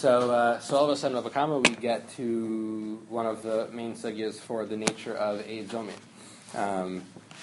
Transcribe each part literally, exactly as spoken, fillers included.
so uh, so all of a sudden, Rabbi Kama, we get to one of the main sugyas for the nature of Eid Zomim, um,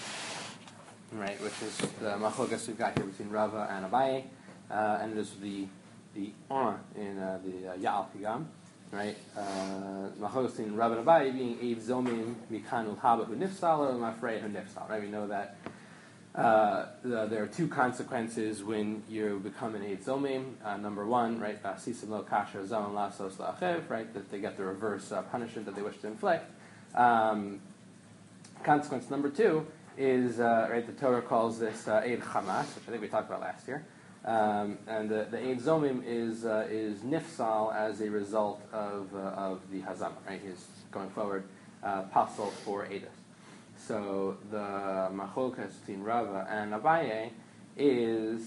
right? Which is the machlokas we've got here between Rava and Abaye, uh, and it is the the on in uh, the uh, Ya'al Pigam, right? Machlokas in Rava and Abaye being Eid Zomim mikanul haba hu nifsal or mafrei hu nifsal, right? We know that. Uh, the, there are two consequences when you become an Eid Zomim. Uh, number one, right, sisim lo kasher zon lasos la'achev, right, that they get the reverse uh, punishment that they wish to inflict. Um, consequence number two is, uh, right, the Torah calls this uh, Eid Chamas, which I think we talked about last year. Um, and the, the Eid Zomim is uh, is nifsal as a result of uh, of the Hazama, right? He's going forward, uh, pasul for Eidus. So the machlokas between Rava and Abaye is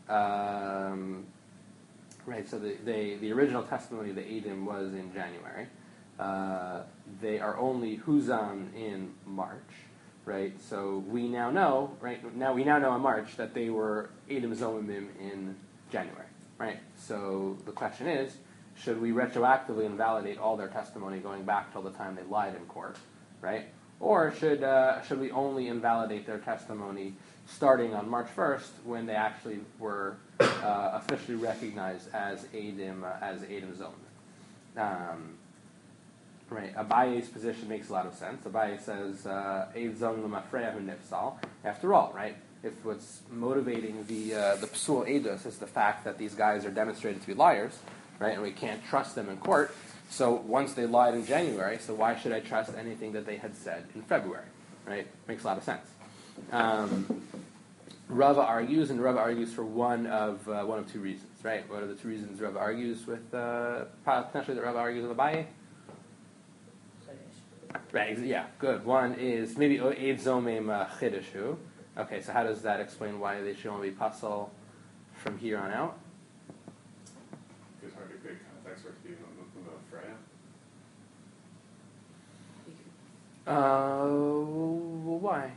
um, right. So the, they, the original testimony of the Eidim was in January. Uh, they are only huzam in March, right? So we now know, right? Now we now know in March that they were Eidim Zomimim in January, right? So the question is, should we retroactively invalidate all their testimony going back till the time they lied in court, right? Or should uh, should we only invalidate their testimony starting on March first when they actually were uh, officially recognized as Eidim uh, as Eidim Zomim? Um, right. Abaye's position makes a lot of sense. Abaye says Eid Zomim l'mafreya hu nifsal. After all, right? If what's motivating the uh, the psul edus is the fact that these guys are demonstrated to be liars, right, and we can't trust them in court. So once they lied in January, so why should I trust anything that they had said in February? Right? Makes a lot of sense. Um, Rava argues, and Rava argues for one of uh, one of two reasons. Right? What are the two reasons Rava argues with? Uh, potentially, that Rava argues with Abaye. Right? Yeah. Good. One is maybe Eid Zomim uh, Chidushu. Okay. So how does that explain why they should only be pasul from here on out? It's hard to create context for it to be Freya. Uh, well, why?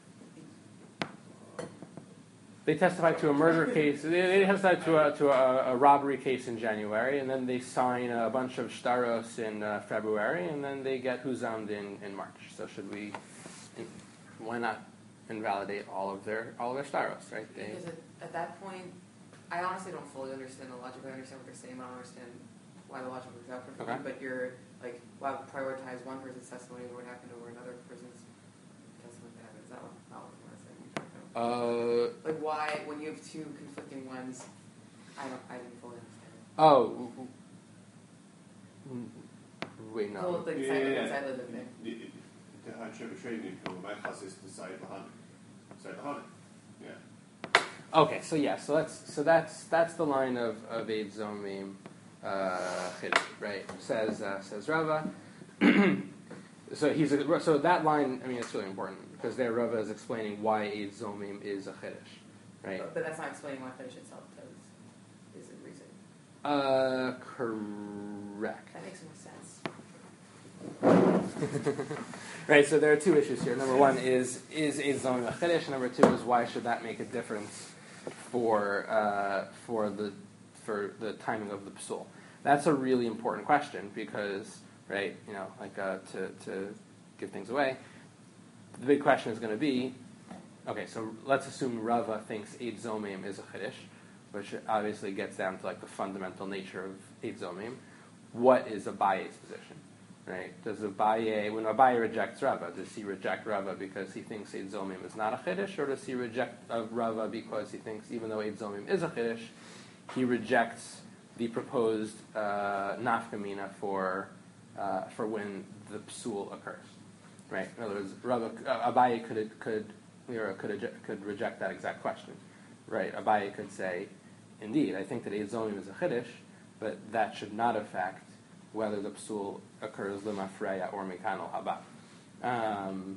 They testified to a murder case. They, they testified to a to a, a robbery case in January, and then they sign a bunch of shtaros in uh, February, and then they get huzamd in, in March. So should we? Why not invalidate all of their all of their shtaros? Right? They, because at, at that point, I honestly don't fully understand the logic. I understand what they're saying. I don't understand why the logic works out perfectly, okay. But you're like, why prioritize one person's testimony over what happened over another person's testimony that happened? Is that what, not what you want to say? Uh, like, why, when you have two conflicting ones, I don't, I didn't fully understand it. Oh, wait, no. Well, like, yeah, yeah, side of the thing. Yeah. Okay, so yeah, so that's so that's that's the line of of Eid Zomim. Uh, right, says uh, says Rava. so he's a, so that line. I mean, it's really important because there Rava is explaining why Eid Zomim is a chiddush, right? But, but that's not explaining why chiddush itself does. Is it reason? Uh, correct. That makes more sense. Right. So there are two issues here. Number one is is Eid Zomim a chiddush. Number two is why should that make a difference for uh, for the for the timing of the psul? That's a really important question because, right, you know, like uh, to, to give things away, the big question is going to be, okay, so let's assume Rava thinks Eid Zomim is a chiddush, which obviously gets down to like the fundamental nature of Eid Zomim. What is Abaye's position, right? Does Abaye, when Abaye rejects Rava, does he reject Rava because he thinks Eid Zomim is not a chiddush, or does he reject uh, Rava because he thinks even though Eid Zomim is a chiddush, he rejects the proposed uh, nafkamina for uh, for when the psul occurs, right? In other words, Rava, uh, Abaye could could or could could reject that exact question, right? Abaye could say, indeed, I think that Eid Zomim is a chiddush, but that should not affect whether the psul occurs limafreya or mikano haba. Um,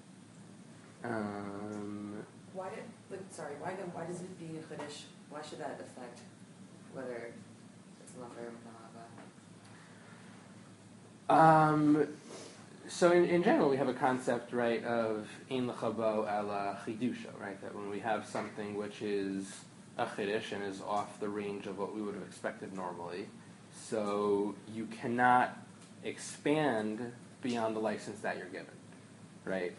um, why did? Like, sorry, why then? Why does it being a chiddush? Why should that affect whether it's limafreya or mikano haba? Um. So in, in general, we have a concept, right, of in l'chabo ala chidusha, right? That when we have something which is a chiddush and is off the range of what we would have expected normally, So you cannot expand beyond the license that you're given, right?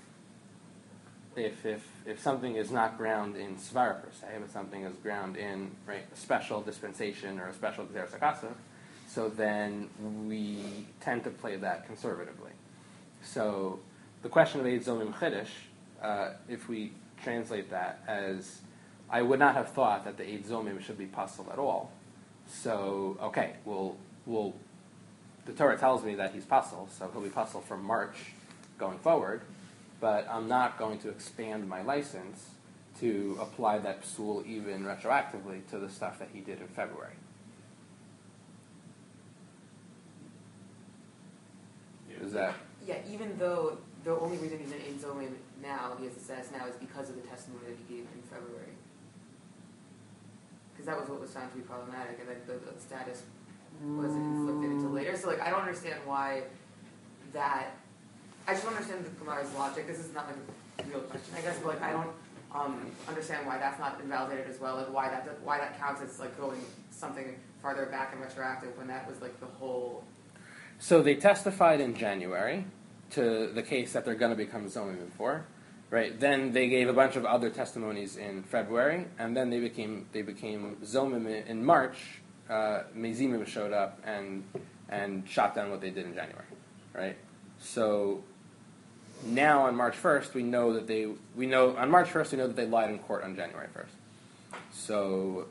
If if if something is not ground in svara per se, but something is ground in right a special dispensation or a special gzeres hakasa, so then we tend to play that conservatively. So the question of Eid Zomim Chiddush, uh, if we translate that as, I would not have thought that the Eid Zomim should be puzzled at all. So okay, well, well, the Torah tells me that he's puzzled, so he'll be puzzled from March going forward. But I'm not going to expand my license to apply that psul even retroactively to the stuff that he did in February. Yeah. Is that Yeah, even though the only reason he's in Eid Zomim now, he has the status now, is because of the testimony that he gave in February. Because that was what was found to be problematic, and that the, the status wasn't inflicted until later. So, like, I don't understand why that. I just don't understand the Gemara's logic. This is not like a real question, I guess, but like I don't um, understand why that's not invalidated as well. Like why that why that counts as like going something farther back and retroactive when that was like the whole. So they testified in January to the case that they're going to become zomim for, right? Then they gave a bunch of other testimonies in February, and then they became they became zomim in March. Uh, Mezimim showed up and and shot down what they did in January, right? So now on March first, we know that they we know on March first we know that they lied in court on January first. So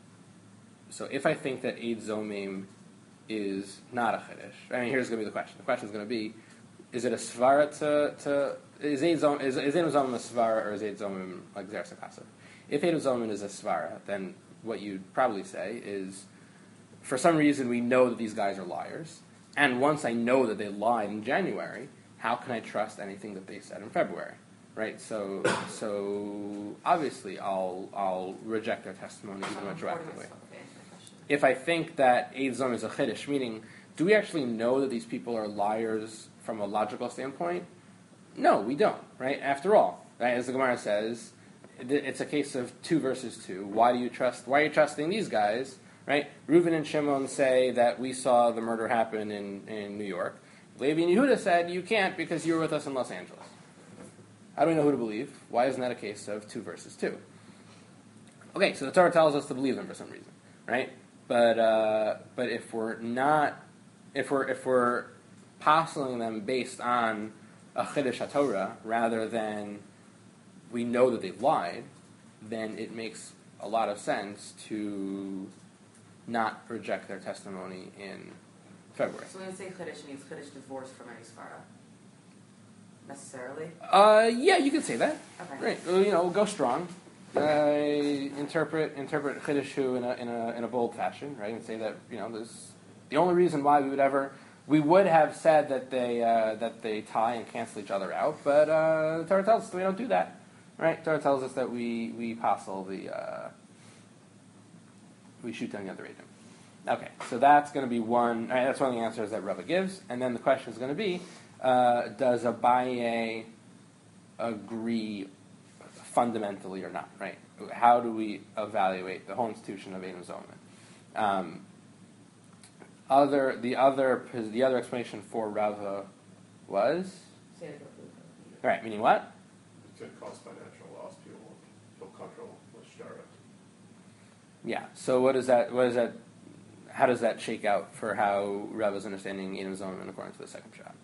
so if I think that Eid Zomim is not a chiddush, I mean, here's going to be the question. The question is going to be: is it a svara to to is Eid Zomim is, is Eid Zomim a svara or is Eid Zomim like gzeres hakasa? If Eid Zomim is a svara, then what you'd probably say is, for some reason we know that these guys are liars, and once I know that they lied in January, how can I trust anything that they said in February, right? So, so obviously, I'll I'll reject their testimony even retroactively. If I think that Eid Zomim is a chiddush, meaning, do we actually know that these people are liars from a logical standpoint? No, we don't, right? After all, right, as the Gemara says, it's a case of two versus two. Why do you trust? Why are you trusting these guys, right? Reuven and Shimon say that we saw the murder happen in, in New York. Levi and Yehuda said, you can't because you were with us in Los Angeles. How do we know who to believe? Why isn't that a case of two versus two? Okay, so the Torah tells us to believe them for some reason, right? But uh, but if we're not, if we're if we're postulating them based on a chiddush haTorah rather than we know that they've lied, then it makes a lot of sense to not reject their testimony in February. So when you say chiddush, it means chiddush divorced from any svara? Necessarily? Uh, yeah, you could say that. Okay. Right. Well, you know, go strong. Uh, interpret interpret chiddushu in a in a in a bold fashion, right? And say that you know this the only reason why we would ever we would have said that they uh, that they tie and cancel each other out, but uh, the Torah tells us that we don't do that, right? The Torah tells us that we we passel the uh, we shoot down the other agent. Okay, so that's going to be one. All right, that's one of the answers that Rava gives, and then the question is going to be: uh, does Abaye agree fundamentally or not? Right? How do we evaluate the whole institution of Ein Zomim? Um, other the other the other explanation for Rava was right, meaning what? It's going to cause financial loss. People feel comfortable with Shara. Yeah. So what is that? What is that? How does that shake out for how Rava's understanding Ein Zomim according to the second shot?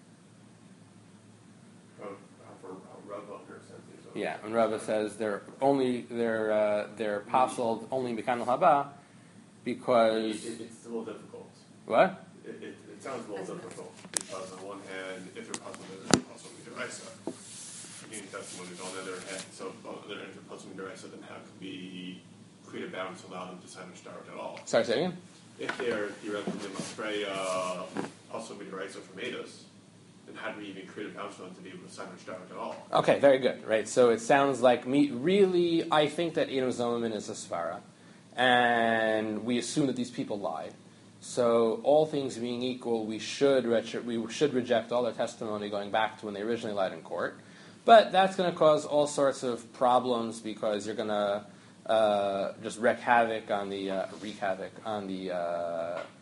Oh, for Rava understands these. Yeah, when Rava says they're only they're uh, they're pasoled only Mikan al-Haba because It, it's a little difficult. What? It, it, it sounds a little difficult because on one hand, if they're puzzled, they're puzzled with Deraisa. Giving testimonies on the other hand, so on the other hand, if they're puzzled with Deraisa, then how can we create a balance to allow them to sign a star at all? Sorry, say again? If they're theoretically Masrei, uh, also with Deraisa from Eidos, then how do we even create a balance for them to be able to sign a star at all? Okay, very good. Right, so it sounds like me. Really, I think that Ein Zomim is a svara, and we assume that these people lied. So, all things being equal, we should retri- we should reject all their testimony going back to when they originally lied in court. But that's going to cause all sorts of problems because you're going to uh, just wreak havoc on the uh, wreak havoc on the uh,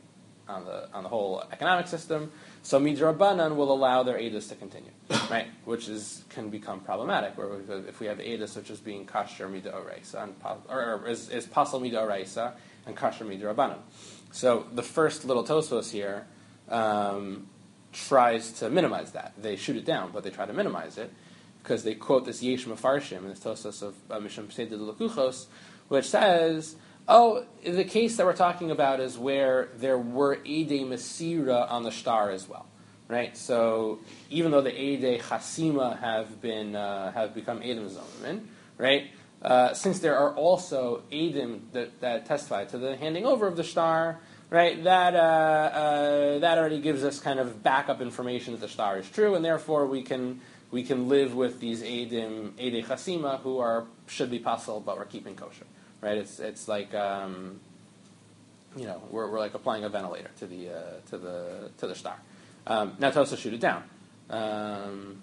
on the on the whole economic system. So midrabanan will allow their edus to continue, right? Which is can become problematic, where we, if we have edus which is being kasher midoraisa and or, or is, is pasal midoraisa and kasher midrabanan. So the first little Tosfos here um, tries to minimize that. They shoot it down, but they try to minimize it because they quote this Yesh Mefarshim in this Tosfos of uh, Mishum Pesed Lukuchos, which says, oh, the case that we're talking about is where there were Eidei Mesira on the star as well, right? So even though the Eidei Chasima have been uh, have become Eidim Zomin, right? Uh, since there are also Eidim that, that testify to the handing over of the star, right? That uh, uh, that already gives us kind of backup information that the star is true, and therefore we can we can live with these Eidim Eidei Chasima who are should be pasul, but we're keeping kosher. Right, it's it's like um, you know we're we're like applying a ventilator to the uh, to the to the star. Um, now to also shoot it down, um,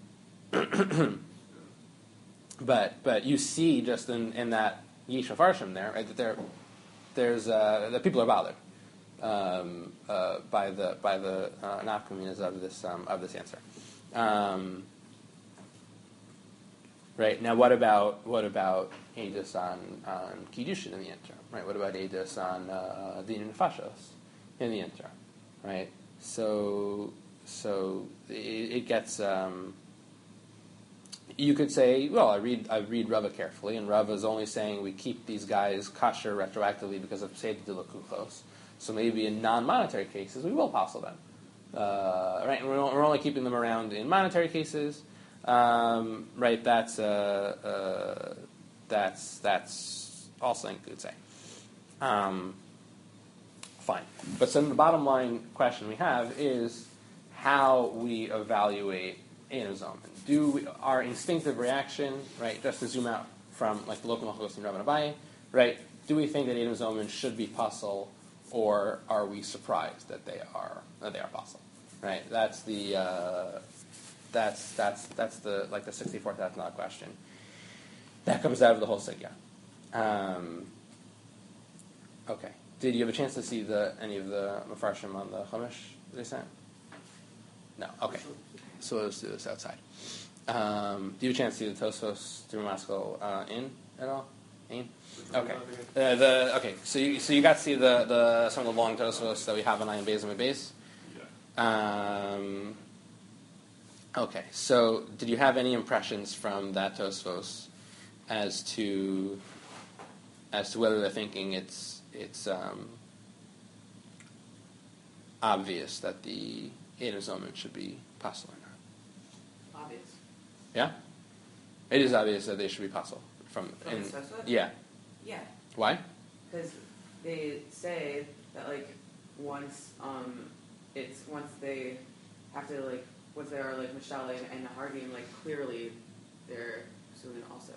but but you see just in, in that Yisha Farshim there, right, that there there's uh, that people are bothered um, uh, by the by the uh, nafkaminas of this um, of this answer. Um, right now, what about what about Edus on, on Kiddushin in the interim, right? What about Edus on uh, Din Nefashos in the interim, right? So, so it, it gets. Um, you could say, well, I read I read Rava carefully, and Rava is only saying we keep these guys kosher retroactively because of Pesed Dilakuchos. So maybe in non-monetary cases we will passel them, uh, right? And we're, we're only keeping them around in monetary cases, um, right? That's. Uh, uh, That's that's also you could say. Um, fine. But so the bottom line question we have is how we evaluate Einozom. Do we, our instinctive reaction, right, just to zoom out from like the local Malchus and Rabban Abaye, right, do we think that Einozom should be pasul, or are we surprised that they are that they are pasul? Right? That's the uh, that's that's that's the like the sixty-four thousand dollar question. That comes out of the whole sugya. Um, okay. Did you have a chance to see the any of the mafarshim on the Chumash they sent? No. Okay. So let's do this outside. Um, do you have a chance to see the Tosfos through Maskell uh, in at all? In? Okay. Uh, the okay. So you so you got to see the, the some of the long Tosfos that we have on Ayin Beis and Beis. Yeah. Um, okay. So did you have any impressions from that Tosfos as to as to whether they're thinking it's it's um, obvious that the Einozom should be pasul or not? Obvious. Yeah, it is obvious that they should be pasul from. From in, the Tosfos? yeah. Yeah. Why? Because they say that like once um it's once they have to like once they are like Mishale and, and Hardim, like clearly they're Sulim also.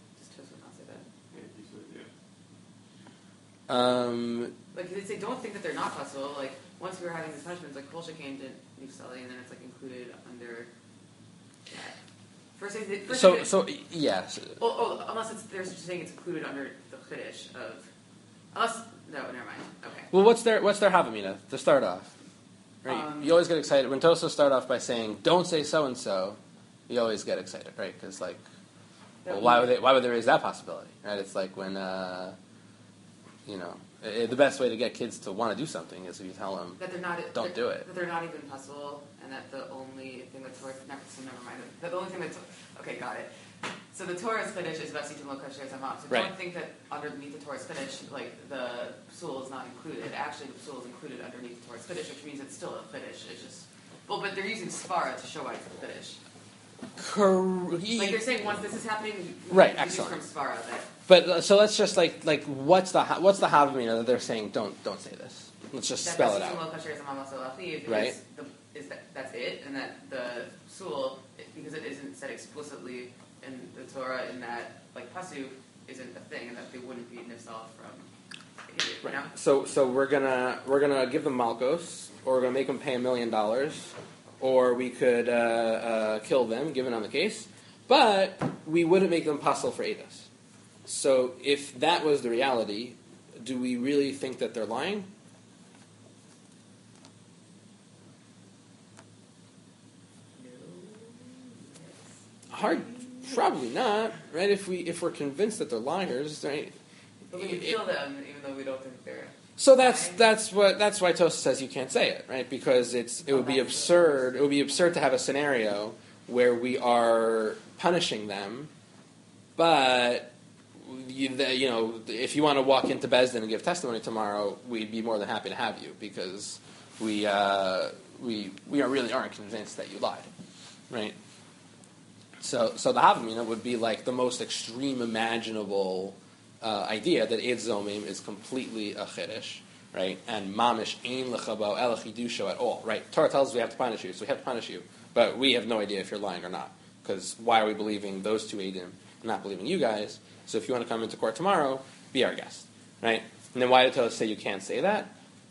Um, like they say, don't think that they're not possible. Like once we were having these punishments, like Kolsha came to Nifsali, and then it's like included under that. First, they, first so they, so yes. Oh, oh, unless it's they're saying it's included under the Chiddush of. Unless no, never mind. Okay. Well, what's their what's their Havamina to start off? Right. Um, you always get excited when Tosfos start off by saying, "Don't say so and so." You always get excited, right? Because like, well, why would they? Why would they raise that possibility? Right? It's like when. Uh, You know, it, the best way to get kids to want to do something is if you tell them that they're not, don't they're, do it. That they're not even possible, and that the only thing that Torah never, so never mind. That the only thing that okay, got it. So the Torah's Chiddush is Vasitim Lo Kasher Zamam. So right. Don't think that underneath the Torah's Chiddush, like the psul is not included. Actually, the psul is included underneath the Torah's Chiddush, which means it's still a Chiddush. It's just well, but they're using Svara to show why it's a Chiddush. Cor- Like they're saying, once this is happening, you right? can Excellent. from Svara that. But uh, so let's just like like what's the what's the Havamina that they're saying don't don't say this. Let's just that spell it Vasitim out. Lo Kasher Zamam Also Lachiv Right. Is, the, is that that's it, and that the psul, because it isn't said explicitly in the Torah in that like pasuk isn't a thing, and that they wouldn't be nifsal from. You know? Right. So so we're gonna we're gonna give them Malkos, or we're gonna make them pay a million dollars, or we could uh, uh, kill them, given on the case. But we wouldn't make them pasul for Eidos. So if that was the reality, do we really think that they're lying? hard, probably not, right? If we if we're convinced that they're liars, right? But we can It- kill them even though we don't think they're. So that's that's what that's why Tosa says you can't say it, right? Because it's it would be absurd. It would be absurd to have a scenario where we are punishing them, but you, the, you know, if you want to walk into Bezdin and give testimony tomorrow, we'd be more than happy to have you because we uh, we we are really aren't convinced that you lied, right? So so the Havamina would be like the most extreme imaginable uh, idea that Eid Zomim is completely a chiddush, right? And mamish ein lechabao el chidusho at all, right? Torah tells us we have to punish you, so we have to punish you, but we have no idea if you're lying or not. Because why are we believing those two Eidim and not believing you guys? So if you want to come into court tomorrow, be our guest, right? And then why did Torah say you can't say that?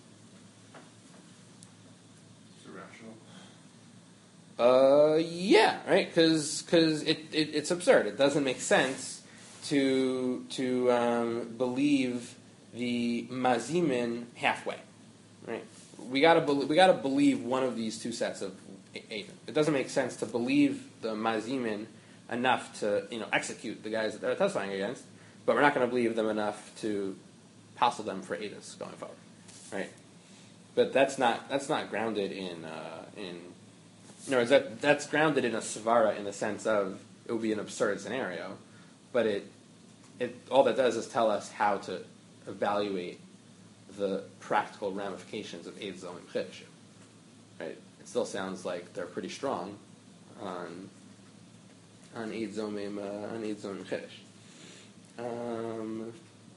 It's irrational. Uh, yeah, right? Because it, it it's absurd. It doesn't make sense to to um, believe the mazimin halfway, right? We gotta be, we gotta believe one of these two sets of Eidim. It doesn't make sense to believe the mazimin enough to you know execute the guys that they're testifying against, but we're not going to believe them enough to passel them for Eidos going forward, right? But that's not that's not grounded in uh, in. In other words, that that's grounded in a svara in the sense of it would be an absurd scenario, but it it all that does is tell us how to evaluate the practical ramifications of Eid Zomim Chiddushim. Right? It still sounds like they're pretty strong on on Eid Zomim uh, on Eid Zomim Chiddush. Um,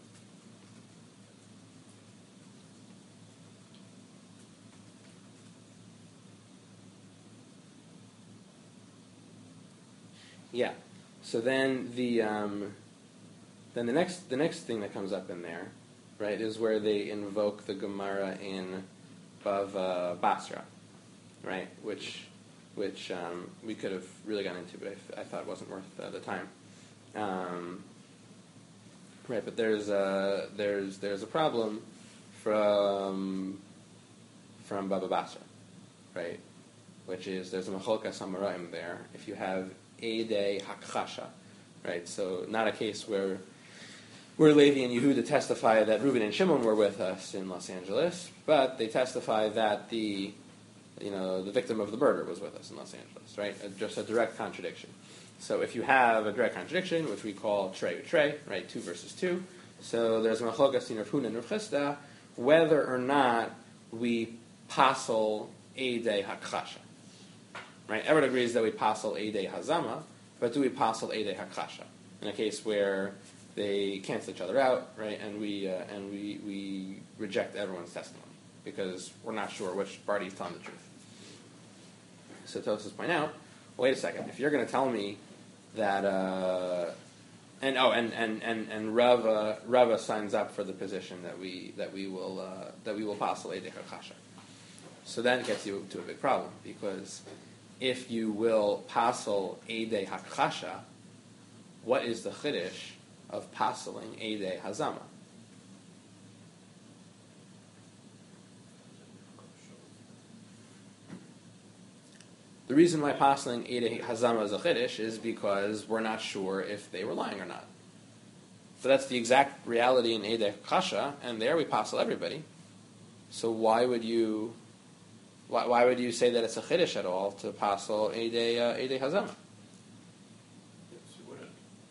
Yeah. So then the um, then the next the next thing that comes up in there, right, is where they invoke the Gemara in Bava Basra, right, which which um, we could have really gone into, but I, f- I thought it wasn't worth uh, the time. Um, right, but there's a there's there's a problem from from Bava Basra, right, which is there's a Macholkas Hamoraim there. If you have Eidei Hakchasha, right? So not a case where where Levi and Yehuda testify that Reuben and Shimon were with us in Los Angeles, but they testify that the you know the victim of the murder was with us in Los Angeles, right? A, just a direct contradiction. So if you have a direct contradiction, which we call Trey Trey, right? Two versus two. So there's a Macholkas in Rav Huna and Rav Chisda whether or not we passel Eidei Hakchasha. Right? Everyone agrees that we passel Eidei Hazama, but do we passel Eidei Hakchasha? In a case where they cancel each other out, right? And we uh, and we we reject everyone's testimony because we're not sure which party is telling the truth. So Tosfos point out, wait a second, if you're going to tell me that, uh, and oh, and and and and Rava Rava signs up for the position that we that we will uh, that we will passel Eidei Hakchasha. So that gets you to a big problem because if you will passel Eidei Hakchasha, what is the chiddush of passeling Eidei Hazama? The reason why passeling Eidei Hazama is a chiddush is because we're not sure if they were lying or not. But that's the exact reality in Eidei Hakchasha, and there we passel everybody. So why would you... Why, why would you say that it's a chiddush at all to passel Eidei uh, Eidei Hazama? Yes, you wouldn't.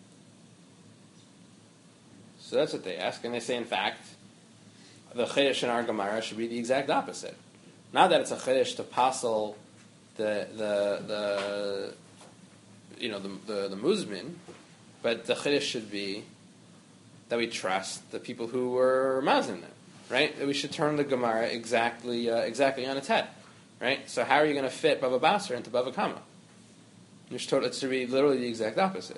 So that's what they ask, and they say, in fact, the chiddush in our Gemara should be the exact opposite. Not that it's a chiddush to passel the the the you know the the, the muzmin, but the chiddush should be that we trust the people who were mazin them, right? That we should turn the Gemara exactly uh, exactly on its head. Right? So how are you going to fit Bava Basra into Bava Kama? It's to be literally the exact opposite.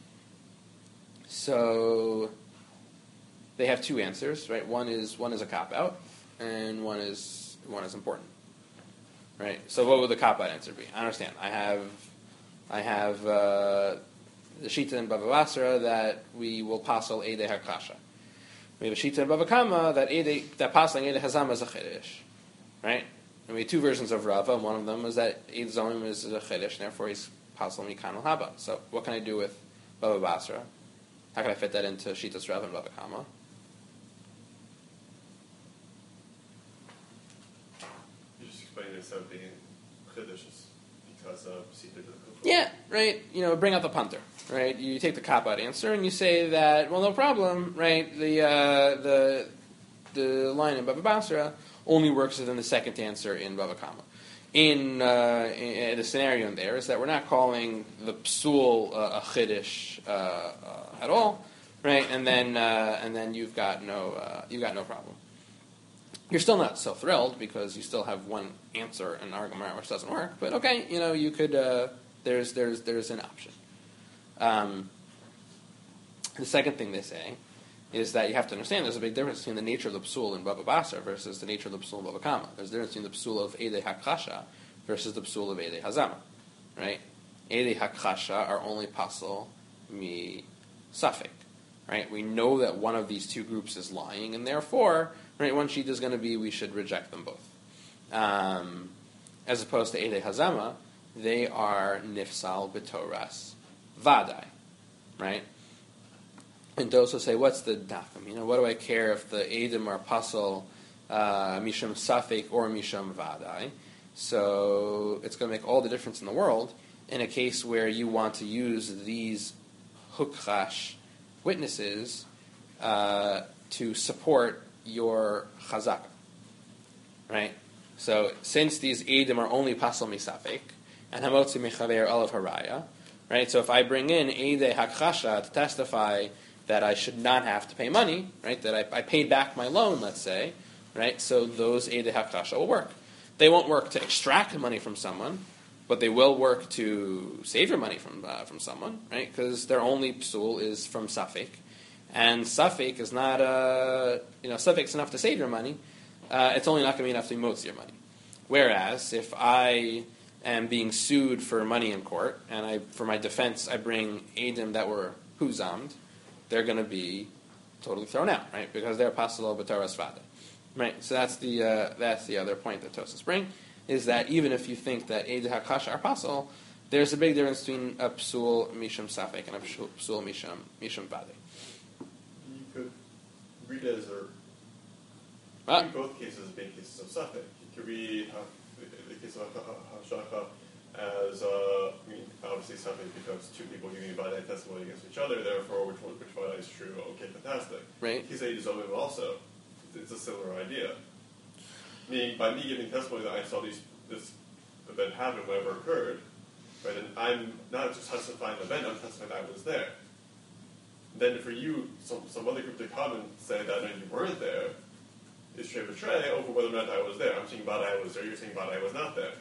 So they have two answers, right? One is one is a cop out, and one is one is important, right? So what would the cop out answer be? I understand. I have I have uh, the shita in Bava Basra that we will passel Eidei Hakchasha. We have a shita in Bava Kama that Eidei, that passing Eidei Hazama is a chiddush, right? And we have two versions of Rava, and one of them is that Eid Zomim is a chiddush, and therefore he's pasal mikan al haba. So what can I do with Bava Basra? How can I fit that into Shitas Rav and Bava Kama? You just explained it instead of being chiddush because of Sita. Yeah, right. You know, bring out the punter, right? You take the cop-out answer and you say that, well, no problem, right? The uh, the the line in Bava Basra only works within the second answer in Bava Kama. In, uh, in the scenario in there is that we're not calling the psul uh, a chiddush uh, uh, at all, right? And then uh, and then you've got no uh, you've got no problem. You're still not so thrilled because you still have one answer in our Gemara which doesn't work. But okay, you know you could. Uh, there's there's there's an option. Um, the second thing they say is that you have to understand there's a big difference between the nature of the psul in Bava Basra versus the nature of the psul in Bava Kama. There's a difference between the psul of Eidei HaKasha versus the psul of Eidei Hazama, right? Eidei HaKasha are only pasal mi safek, right? We know that one of these two groups is lying, and therefore, right, one sheet is going to be we should reject them both. Um, as opposed to Eidei Hazama, they are nifsal b'toras vadai, right? And those will say, what's the dafim? You know, what do I care if the Eidim are pasal uh, misham safek or misham vadai? So it's going to make all the difference in the world in a case where you want to use these hukrash witnesses uh, to support your chazaka, right? So since these Eidim are only pasal misafek and hamotzi mechaver olav haraya, right? So if I bring in Eidei Hakchasha to testify that I should not have to pay money, right? That I, I paid back my loan, let's say, right? So those Eidei HaKasha will work. They won't work to extract money from someone, but they will work to save your money from uh, from someone, right? Because their only psul is from Safek, and Safek is not, uh, you know, Safek's enough to save your money. Uh, it's only not going to be enough to motzi your money. Whereas if I am being sued for money in court, and I, for my defense, I bring Eidim that were huzamd, they're going to be totally thrown out, right? Because they're pasalo b'toras vada, right? So that's the uh, that's the other point that Tosas bring, is that even if you think that Eidei HaKasha are pasal, there's a big difference between a psul misham safek and a psul misham misham vada. You could read it as a Ah. in both cases as being cases of safek. You could read uh, the case of Hashaka as, uh, I mean, obviously something because two people giving Vadai testimony against each other, therefore which one, which Vadai is true, okay, fantastic. Right. Kisei Zomim also, it's a similar idea. Meaning, by me giving testimony that I saw these, this event happen, whatever occurred, right, and I'm not just testifying the event, I'm testifying that I was there. Then for you, some, some other group to come and say that no, you weren't there, is Trey betray over whether or not I was there. I'm saying Vadai was there, you're saying Vadai was not there.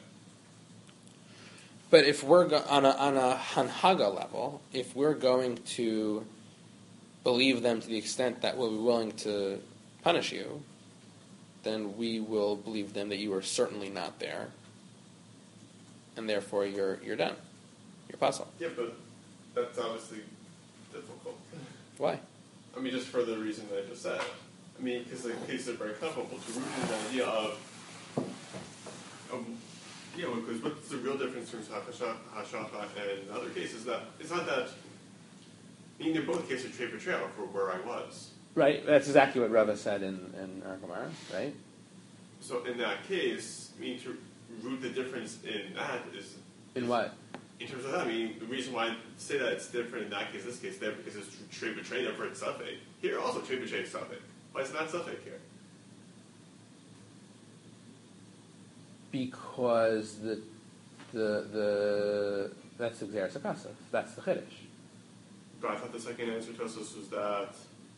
But if we're go- on a on a hanhaga level, if we're going to believe them to the extent that we'll be willing to punish you, then we will believe them that you are certainly not there, and therefore you're you're done. You're puzzled. Yeah, but that's obviously difficult. Why? I mean, just for the reason that I just said. I mean, because the cases are very comparable to root in the idea of, um, you know, because what's the real difference between Hashaka and other cases? That it's not that. I mean, they're both cases of trade betrayal for where I was. Right. That's exactly what Rava said in in our Gemara, right? So in that case, I mean, to root the difference in that is In what? in terms of that. I mean, the reason why I say that it's different in that case, this case, there because it's trade betrayal for its suffix. Here also trade betrayal is suffix. Why is it not suffix here? Because the the the that's the Xeris Akasov. That's the Chiddush. But I thought the second answer to us was that.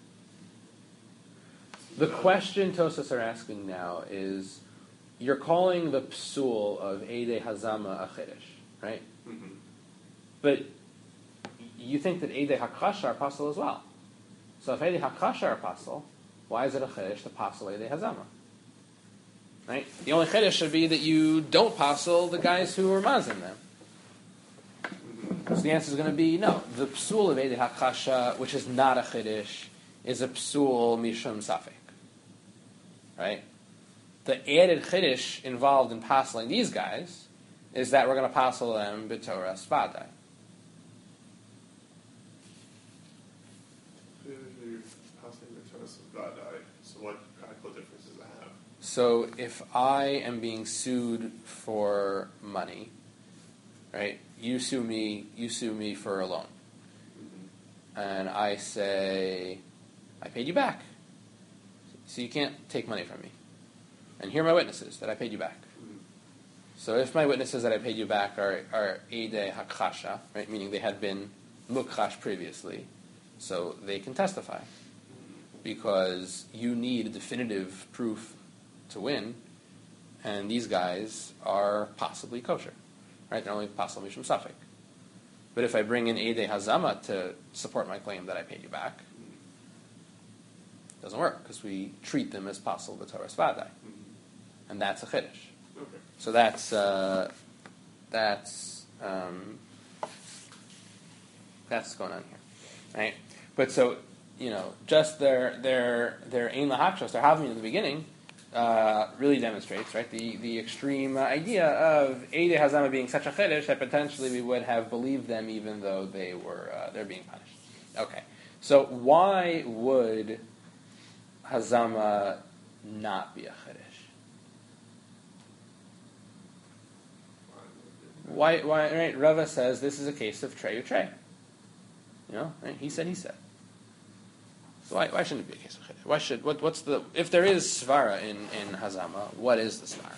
The question Tosas are asking now is, you're calling the psul of Eidei Hazama a Chiddush, right? Mm-hmm. But you think that Eidei HaKasha are pasal as well. So if Eidei HaKasha are pasal, why is it a Chiddush to pasal Eidei Hazama? Right? The only Chiddush should be that you don't pasal the guys who are mazing them. Mm-hmm. So the answer is going to be no. The psul of Eidei HaKasha, which is not a Chiddush, is a psul mishum safek. Right? The added chiddush involved in pasling these guys is that we're going to passel them b'Torah Spadai. So what practical difference does that have? So if I am being sued for money, right? You sue me. You sue me for a loan, mm-hmm. and I say, I paid you back. So you can't take money from me. And here are my witnesses that I paid you back. Mm-hmm. So if my witnesses that I paid you back are are Eidei Hakchasha, right, meaning they had been mukchash previously, so they can testify. Because you need definitive proof to win, and these guys are possibly kosher, right? They're only possibly mishum safek. But if I bring in Eidei Hazama to support my claim that I paid you back, it doesn't work because we treat them as possible b'Torah Spadai, and that's a chiddush. Okay. So that's uh, that's um, that's what's going on here, right? But so. You know, just their their their ein lahakshos, their having in the beginning, uh, really demonstrates, right, the the extreme uh, idea of Eidei Hazama being such a chiddush that potentially we would have believed them even though they were uh, they're being punished. Okay, so why would Hazama not be a chiddush? Why why right? Rava says this is a case of trey u'trey. You know, right? He said he said. So why, why shouldn't it be a case of chiddush? Why should what, what's the if there is svara in, in Hazama? What is the svara?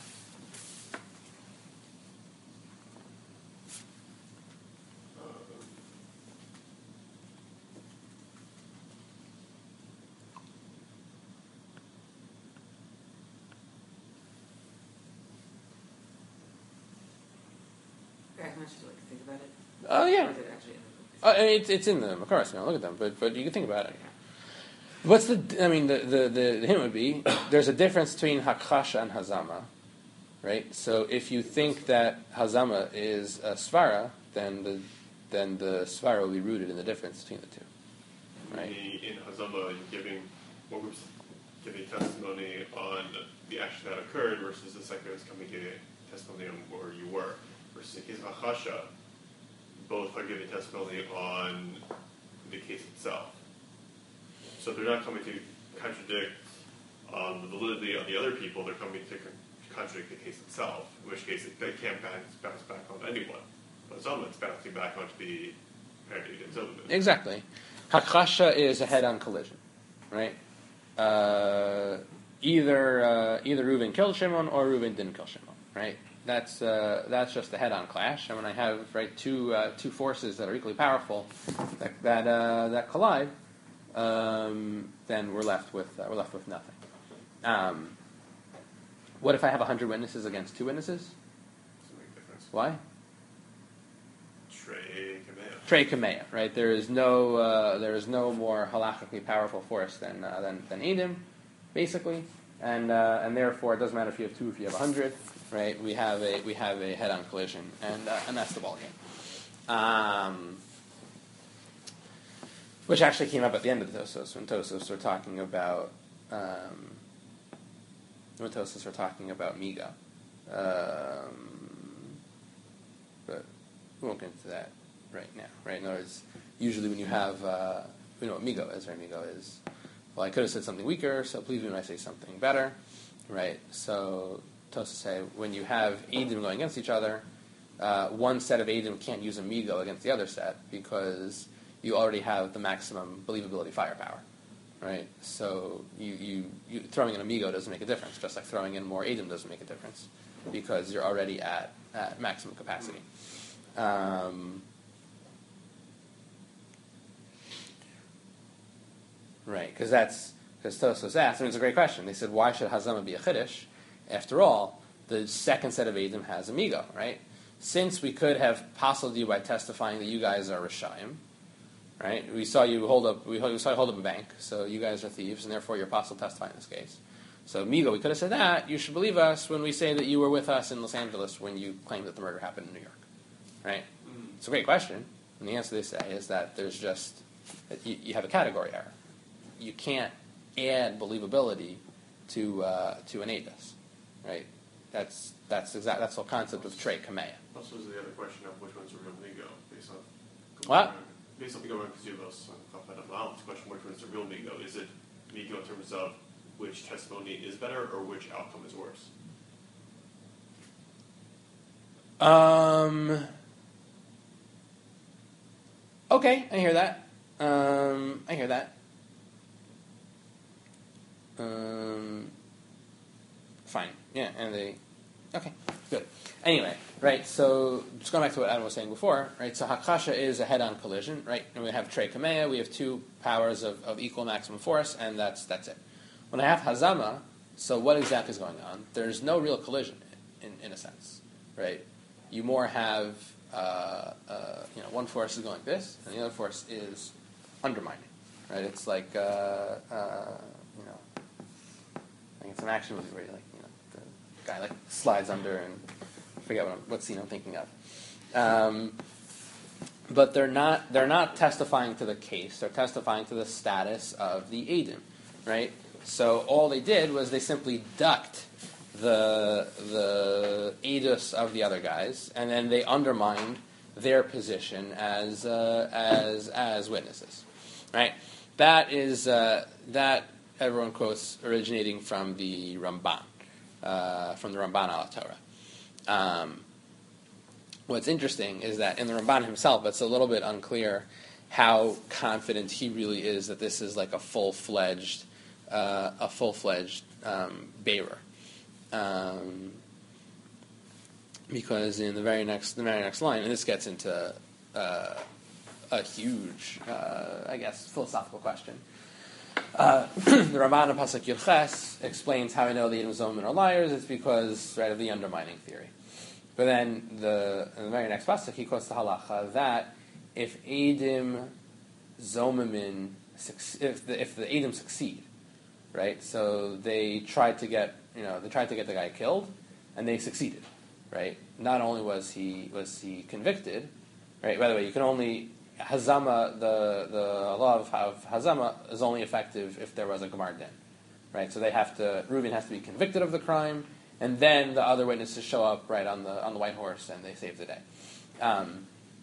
Okay, I should like think about it. Oh yeah, Or is it actually in the book? uh, it's it's in them. Of course, you know, look at them, but but you can think about it. What's the? I mean, the the the, the hint would be there's a difference between hakchasha and hazama, right? So if you think that hazama is a svara, then the then the svara will be rooted in the difference between the two, right? In hazama, you're giving one group's giving testimony on the action that occurred versus the second is coming giving testimony on where you were. Versus in the case of hakchasha, both are giving testimony on the case itself. So they're not coming to contradict um, the validity of the other people, they're coming to con- contradict the case itself, in which case they can't bounce, bounce back on anyone. But Zoma, it's bouncing back onto the parody and Zoma. Exactly. Hakchasha is a head-on collision, right? Uh, either uh, either Reuven killed Shimon or Reuven didn't kill Shimon, right? That's uh, that's just a head-on clash. And when I have right two uh, two forces that are equally powerful that that uh, that collide, um, then we're left with uh, we're left with nothing. Um, what if I have a hundred witnesses against two witnesses? Doesn't make a difference. Why? Trey Kameya. Trey Kameya, right? There is no uh, there is no more halachically powerful force than uh, than than Edom, basically, and uh, and therefore it doesn't matter if you have two, if you have a hundred, right? We have a we have a head-on collision, and uh, and that's the ball game. Um, which actually came up at the end of the Tosos when Tosos were talking about um, when Tosos were talking about Miga, um, but we won't get into that right now. Right? In other words, usually when you have uh, we know what Migo is, right? Migo is, well, I could have said something weaker, so please when I say something better, right? So Tosos say when you have Edom going against each other, uh, one set of Edom can't use a Migo against the other set because you already have the maximum believability firepower, right? So you, you, you throwing in a Migo doesn't make a difference, just like throwing in more Edom doesn't make a difference because you're already at, at maximum capacity. Um, right, because that's because Tosos asked. I mean, it's a great question. They said, "Why should Hazama be a chiddush?" After all, the second set of Edom has a Migo, right? Since we could have puzzled you by testifying that you guys are Rishayim, right? We saw you hold up. We saw you hold up a bank, so you guys are thieves, and therefore you're apostle testifying in this case. So Migo, we could have said that. You should believe us when we say that you were with us in Los Angeles when you claimed that the murder happened in New York. Right? Mm-hmm. It's a great question. And the answer they say is that there's just, you, you have a category error. You can't add believability to uh, to an A D A S. Right? That's that's exact. That's the whole concept of Trey Kameya. Also, is the other question of which ones are real migo based on what? Based on Migo and Kazubos and Mal's question, which ones are real migo? Is it migo in terms of which testimony is better or which outcome is worse? Um. Okay, I hear that. Um, I hear that. Um. Fine. Yeah, and they. Okay, good. Anyway, right. So just going back to what Adam was saying before, right? So Hakasha is a head-on collision, right? And we have Trey Kameya. We have two powers of, of equal maximum force, and that's that's it. When I have Hazama, so what exactly is going on? There's no real collision, in in a sense, right? You more have, uh, uh, you know, one force is going like this, and the other force is undermining, right? It's like, uh, uh, you know, I think it's an action movie where you like, you know, the guy like slides under and I forget what, I'm, what scene I'm thinking of. Um, but they're not they're not testifying to the case. They're testifying to the status of the Eidim, right? So all they did was they simply ducked the the edus of the other guys, and then they undermined their position as uh, as as witnesses, right? That is uh, that everyone quotes originating from the Ramban, uh, from the Ramban al Torah. Um, what's interesting is that in the Ramban himself, it's a little bit unclear how confident he really is that this is like a full fledged uh, a full fledged um, bearer. Um, because in the very next, the very next line, and this gets into uh, a huge, uh, I guess, philosophical question. Uh, the Ramban of Pasuk Yud Ches explains how we know the Edom Zomim are liars. It's because, right, of the undermining theory. But then the in the very next pasuk he quotes the halacha that if Edom Zomim, if the if the Edom succeed, right, so they tried to get. You know, they tried to get the guy killed, and they succeeded, right? Not only was he was he convicted, right? By the way, you can only hazama the the law of, of hazama is only effective if there was a gemar din, right? So they have to Reuben has to be convicted of the crime, and then the other witnesses show up right on the on the white horse and they save the day. Um,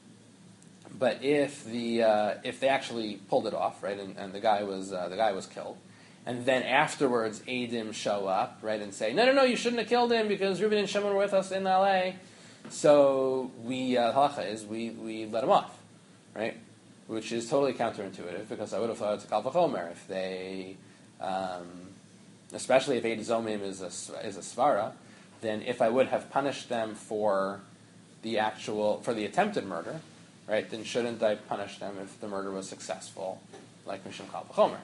but if the uh, if they actually pulled it off, right, and, and the guy was uh, the guy was killed. And then afterwards, Eidim show up, right, and say, no, no, no, you shouldn't have killed him because Reuben and Shimon were with us in L A. So we, uh, halacha is, we, we let him off, right? Which is totally counterintuitive because I would have thought it's a kal v'chomer if they, um, especially if Eid Zomim is a, is a svara, then if I would have punished them for the actual, for the attempted murder, right, then shouldn't I punish them if the murder was successful, like Mishum kal v'chomer?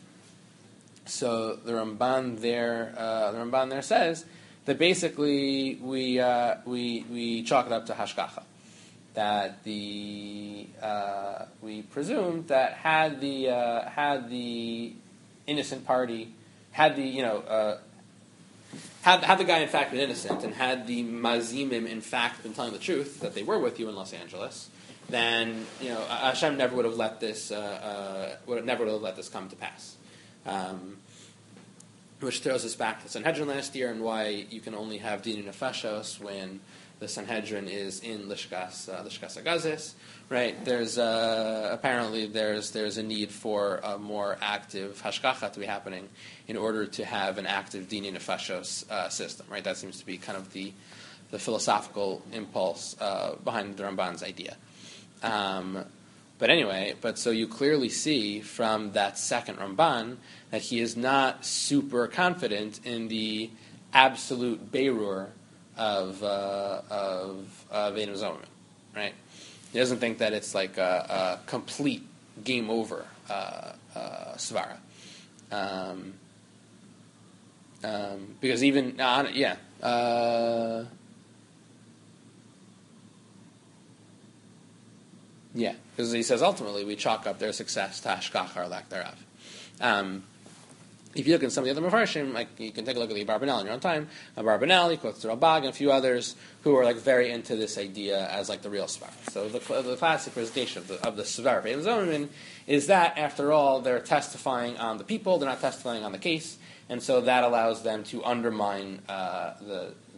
So the Ramban there, uh, the Ramban there says that basically we uh, we we chalk it up to hashgacha, that the uh, we presumed that had the uh, had the innocent party had the you know uh, had had the guy in fact been innocent and had the mazimim in fact been telling the truth that they were with you in Los Angeles, then you know Hashem never would have let this uh, uh, would never would have let this come to pass. Um, which throws us back to Sanhedrin last year and why you can only have Dinu Nefashos when the Sanhedrin is in Lishkas uh, Lishkas Agazis, right? There's uh, apparently there's there's a need for a more active hashgacha to be happening in order to have an active Dinu Nefashos uh, system, right? That seems to be kind of the the philosophical impulse uh, behind the Ramban's idea. Um, But anyway, but so you clearly see from that second Ramban that he is not super confident in the absolute beirur of uh, of of Edom Zomim, right? He doesn't think that it's like a, a complete game over uh, uh, svara, um, um, because even uh, yeah. Uh, Yeah, because he says ultimately we chalk up their success to hashgacha or lack thereof. Um, if you look at some of the other Mefarshim, like you can take a look at the Abarbanel in your own time. Abarbanel, he quotes the Ralbag and a few others who are like very into this idea as like the real Svar. So the, the classic presentation of the, of the Svar Edom Zomim is that after all they're testifying on the people, they're not testifying on the case, and so that allows them to undermine uh, the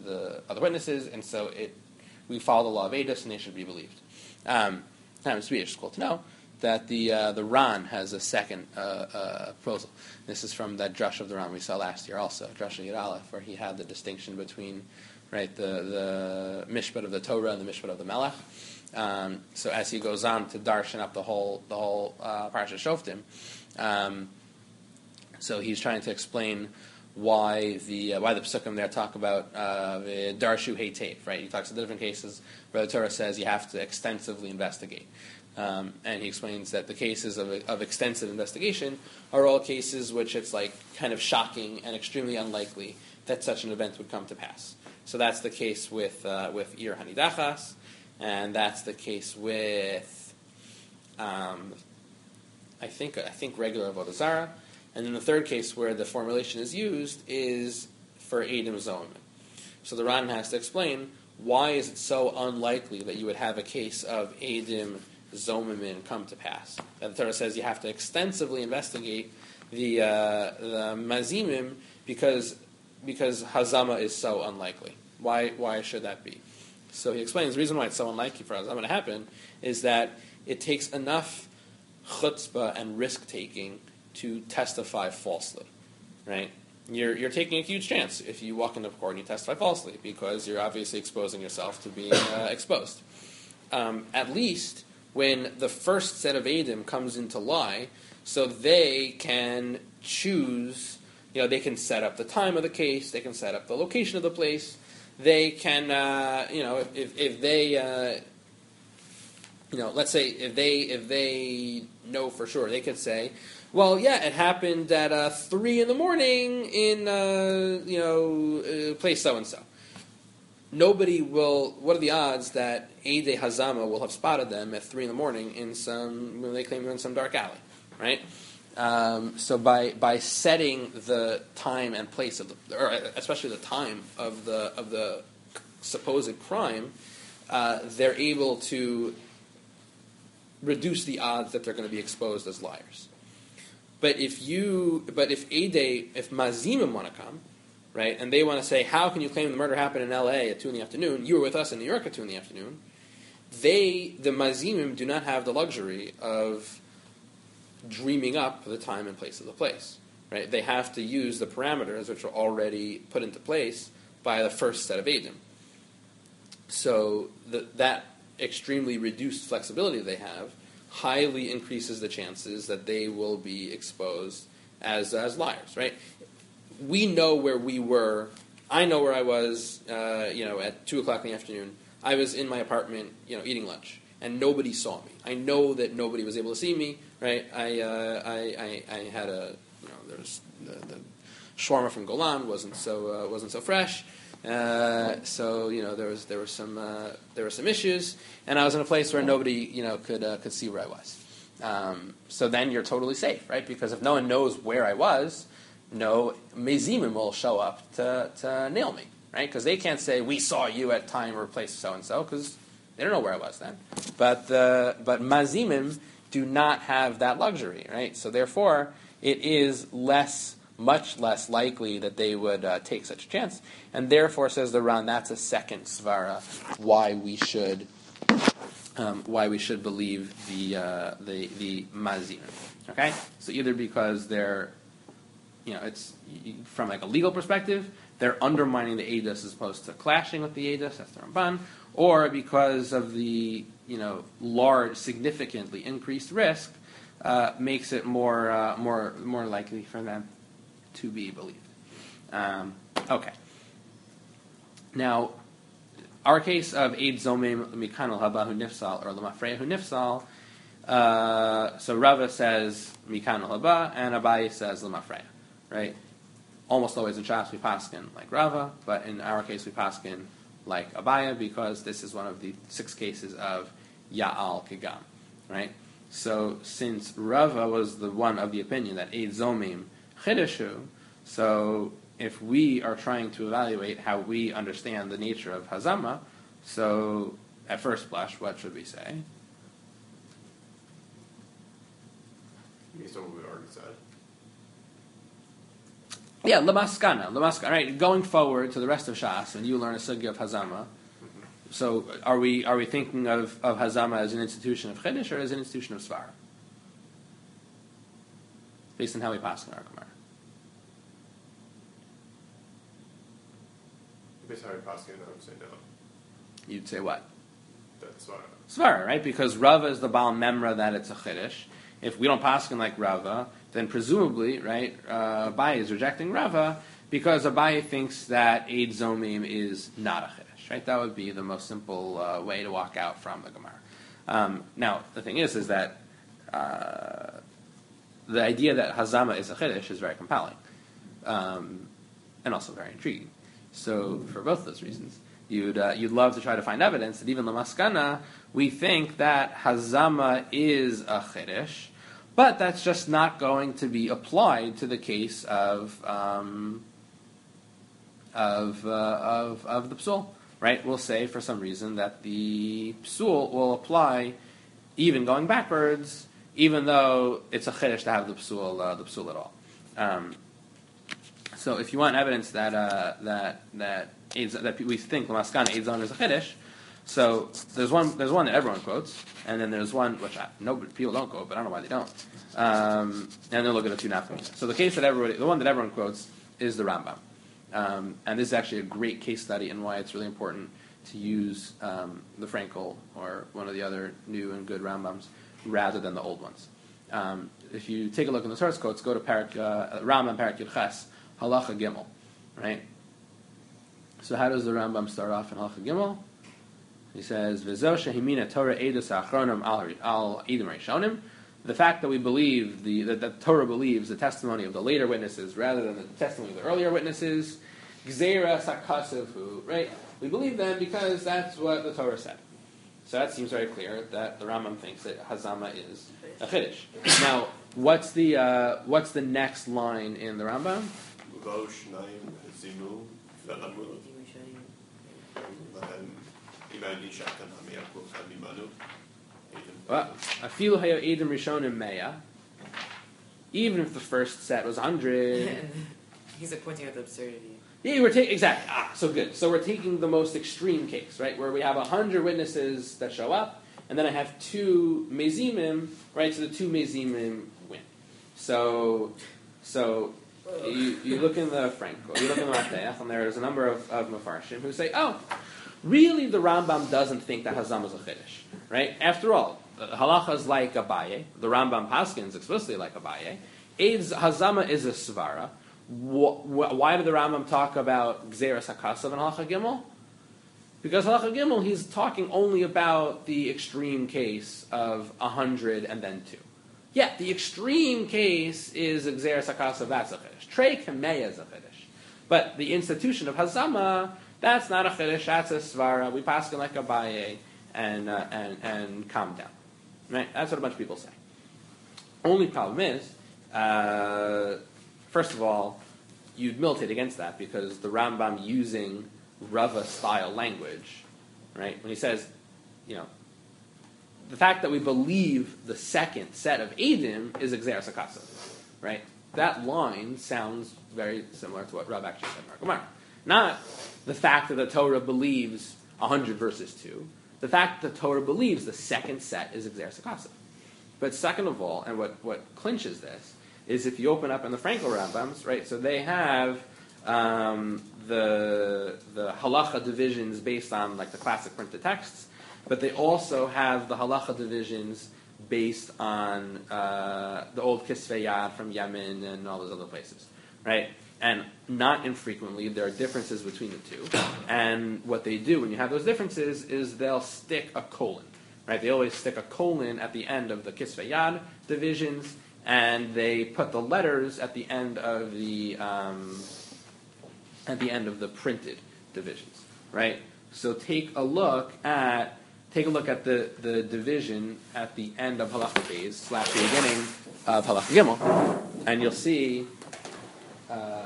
the other witnesses, and so it we follow the law of Edus, and they should be believed. Um, now in Swedish, it's cool to know that the uh, the Ran has a second uh, uh, proposal. This is from that drush of the Ran we saw last year, also drush of Yud Aleph, where he had the distinction between right the the mishpat of the Torah and the mishpat of the Melech. Um, so as he goes on to darshan up the whole the whole uh, Parsha Shoftim, um, so he's trying to explain why the uh, why the Pesukim there talk about uh, darshu heitev, right? He talks about different cases where the Torah says you have to extensively investigate, um, and he explains that the cases of of extensive investigation are all cases which it's like kind of shocking and extremely unlikely that such an event would come to pass. So that's the case with uh, with Ir Hanidachas. And that's the case with, um, I think, I think regular avodah zarah. And then the third case where the formulation is used is for Eidim Zomim. So the Ran has to explain why is it so unlikely that you would have a case of Eidim Zomim come to pass. That the Torah says you have to extensively investigate the uh, the Mazimim because because Hazama is so unlikely. Why why should that be? So he explains the reason why it's so unlikely for Hazama to happen is that it takes enough chutzpah and risk-taking to testify falsely, right? You're you're taking a huge chance if you walk into court and you testify falsely because you're obviously exposing yourself to being uh, exposed. Um, at least when the first set of Eidim comes into lie, so they can choose, you know, they can set up the time of the case, they can set up the location of the place. They can, uh, you know, if if they, uh, you know, let's say if they if they know for sure, they could say, well, yeah, it happened at uh, three in the morning in, uh, you know, uh, place so and so. Nobody will. What are the odds that Eidei Hazama will have spotted them at three in the morning in some when they claim they're in some dark alley, right? Um, so by by setting the time and place of the, or especially the time of the of the supposed crime, uh, they're able to reduce the odds that they're going to be exposed as liars. But if you, but if Eidei, if Mazimim want to come, right, and they want to say, how can you claim the murder happened in L A at two in the afternoon? You were with us in New York at two in the afternoon. They, the Mazimim, do not have the luxury of dreaming up the time and place of the place, right? They have to use the parameters which are already put into place by the first set of Eidim. So the, that extremely reduced flexibility they have highly increases the chances that they will be exposed as as liars, right? We know where we were. I know where I was, uh, you know, at two o'clock in the afternoon. I was in my apartment, you know, eating lunch, and nobody saw me. I know that nobody was able to see me. Right, I, uh, I, I, I had a, you know, there was the, the shawarma from Golan wasn't so uh, wasn't so fresh, uh, so you know there was there were some uh, there were some issues, and I was in a place where nobody you know could uh, could see where I was. Um, so then you're totally safe, right? Because if no one knows where I was, no mezimim will show up to to nail me, right? Because they can't say we saw you at time or place so and so because they don't know where I was then. But uh, but mazimim do not have that luxury, right? So therefore, it is less, much less likely that they would uh, take such a chance, and therefore, says the Ran, that's a second svara why we should, um, why we should believe the uh, the the mazimim. Okay, so either because they're, you know, it's from like a legal perspective, they're undermining the Eidos as opposed to clashing with the Eidos. That's the Ramban, or because of the you know, large, significantly increased risk, uh, makes it more, uh, more, more likely for them to be believed. Um, okay. Now, our case of Eid Zomim Mikan al-Haba hu nifsal or Lamafreya hu nifsal. Uh, so Rava says Mikan al-Haba and Abaye says Lamafreya, right? Almost always in Shas we paskin like Rava, but in our case we paskin like Abaye because this is one of the six cases of Ya'al Kigam, right? So since Rava was the one of the opinion that Eid Zomim Chideshu, so if we are trying to evaluate how we understand the nature of Hazama, so at first blush, what should we say? Based on what we already said. Yeah, lamaskana, lamaskana. Right, going forward to the rest of Shas, when you learn a sugya of hazama, so are we are we thinking of, of hazama as an institution of chiddush or as an institution of svara? Based on how we pass in our Gemara. Based on how we pass in, I would say no. You'd say what? That's svara. Svara, right? Because Rava is the Baal Memra that it's a chiddush. If we don't paskin like Rava, then presumably, right, uh, Abaye is rejecting Rava because Abaye thinks that Eid Zomim is not a chiddush, right? That would be the most simple uh, way to walk out from the Gemara. Um, now, the thing is, is that uh, the idea that Hazama is a chiddush is very compelling um, and also very intriguing. So, for both of those reasons, you'd uh, you'd love to try to find evidence that even Lamaskana, we think that Hazama is a chiddush. But that's just not going to be applied to the case of um, of, uh, of of the psul, right? We'll say for some reason that the psul will apply even going backwards, even though it's a chiddush to have the psul uh, the psul at all. Um, so, if you want evidence that uh, that that aids, that we think Lamaskana aids on is a chiddush. So there's one there's one that everyone quotes, and then there's one which I, no people don't quote, but I don't know why they don't. Um, and then look at the two nafkamina. So the case that everybody, the one that everyone quotes is the Rambam, um, and this is actually a great case study in why it's really important to use um, the Frankel or one of the other new and good Rambams rather than the old ones. Um, if you take a look in the source quotes, go to Parak, uh, Rambam Parak Yud Ches Halacha Gimel, right? So how does the Rambam start off in Halacha Gimel? He says, "V'zo shehimina Torah edus achronim al edim rishonim." The fact that we believe the that, that Torah believes the testimony of the later witnesses rather than the testimony of the earlier witnesses, gzeira sakasavu, right? We believe them because that's what the Torah said. So that seems very clear that the Rambam thinks that Hazama is a chiddush. Now, what's the uh, what's the next line in the Rambam? Well, afilu hayo edim rishonim meya. Even if the first set was hundred, he's like pointing out the absurdity. Yeah, we're taking exactly. Ah, so good. So we're taking the most extreme case, right, where we have a hundred witnesses that show up, and then I have two mezimim, right? So the two mezimim win. So, so you, you look in the Frankel, you look in the Rateach, and there's a number of, of Mefarshim who say, oh. Really, the Rambam doesn't think that Hazam is a chiddush, right? After all, the halacha is like Abaye. The Rambam paskins explicitly like Abaye. Eids Hazama is a svara. Why did the Rambam talk about Gzeras HaKasav and Halacha Gimel? Because Halacha Gimel, he's talking only about the extreme case of a hundred and then two. Yeah, the extreme case is Gzeras HaKasav, that's a chiddush. Trei Kameya is a chiddush. But the institution of Hazama, that's not a chiddush, that's a svara. We paskin like Abaye and, uh, and, and calm down. Right? That's what a bunch of people say. Only problem is, uh, first of all, you'd militate against that because the Rambam using Rava-style language, right? When he says, you know, the fact that we believe the second set of Eidim is Gzeras HaKasav, right? That line sounds very similar to what Rav actually said in our Gemara. Not the fact that the Torah believes one hundred verses two. The fact that the Torah believes the second set is Gzeras HaKasav. But second of all, and what, what clinches this, is if you open up in the Frankel Rambams, right, so they have um, the the halacha divisions based on like the classic printed texts, but they also have the halacha divisions based on uh, the old Kisvei Yad from Yemen and all those other places, right? And not infrequently, there are differences between the two. And what they do when you have those differences is they'll stick a colon, right? They always stick a colon at the end of the Kisvei Yad divisions, and they put the letters at the end of the um, at the end of the printed divisions, right? So take a look at take a look at the, the division at the end of Halacha Beis slash the beginning of Halacha Gimel, and you'll see. Uh,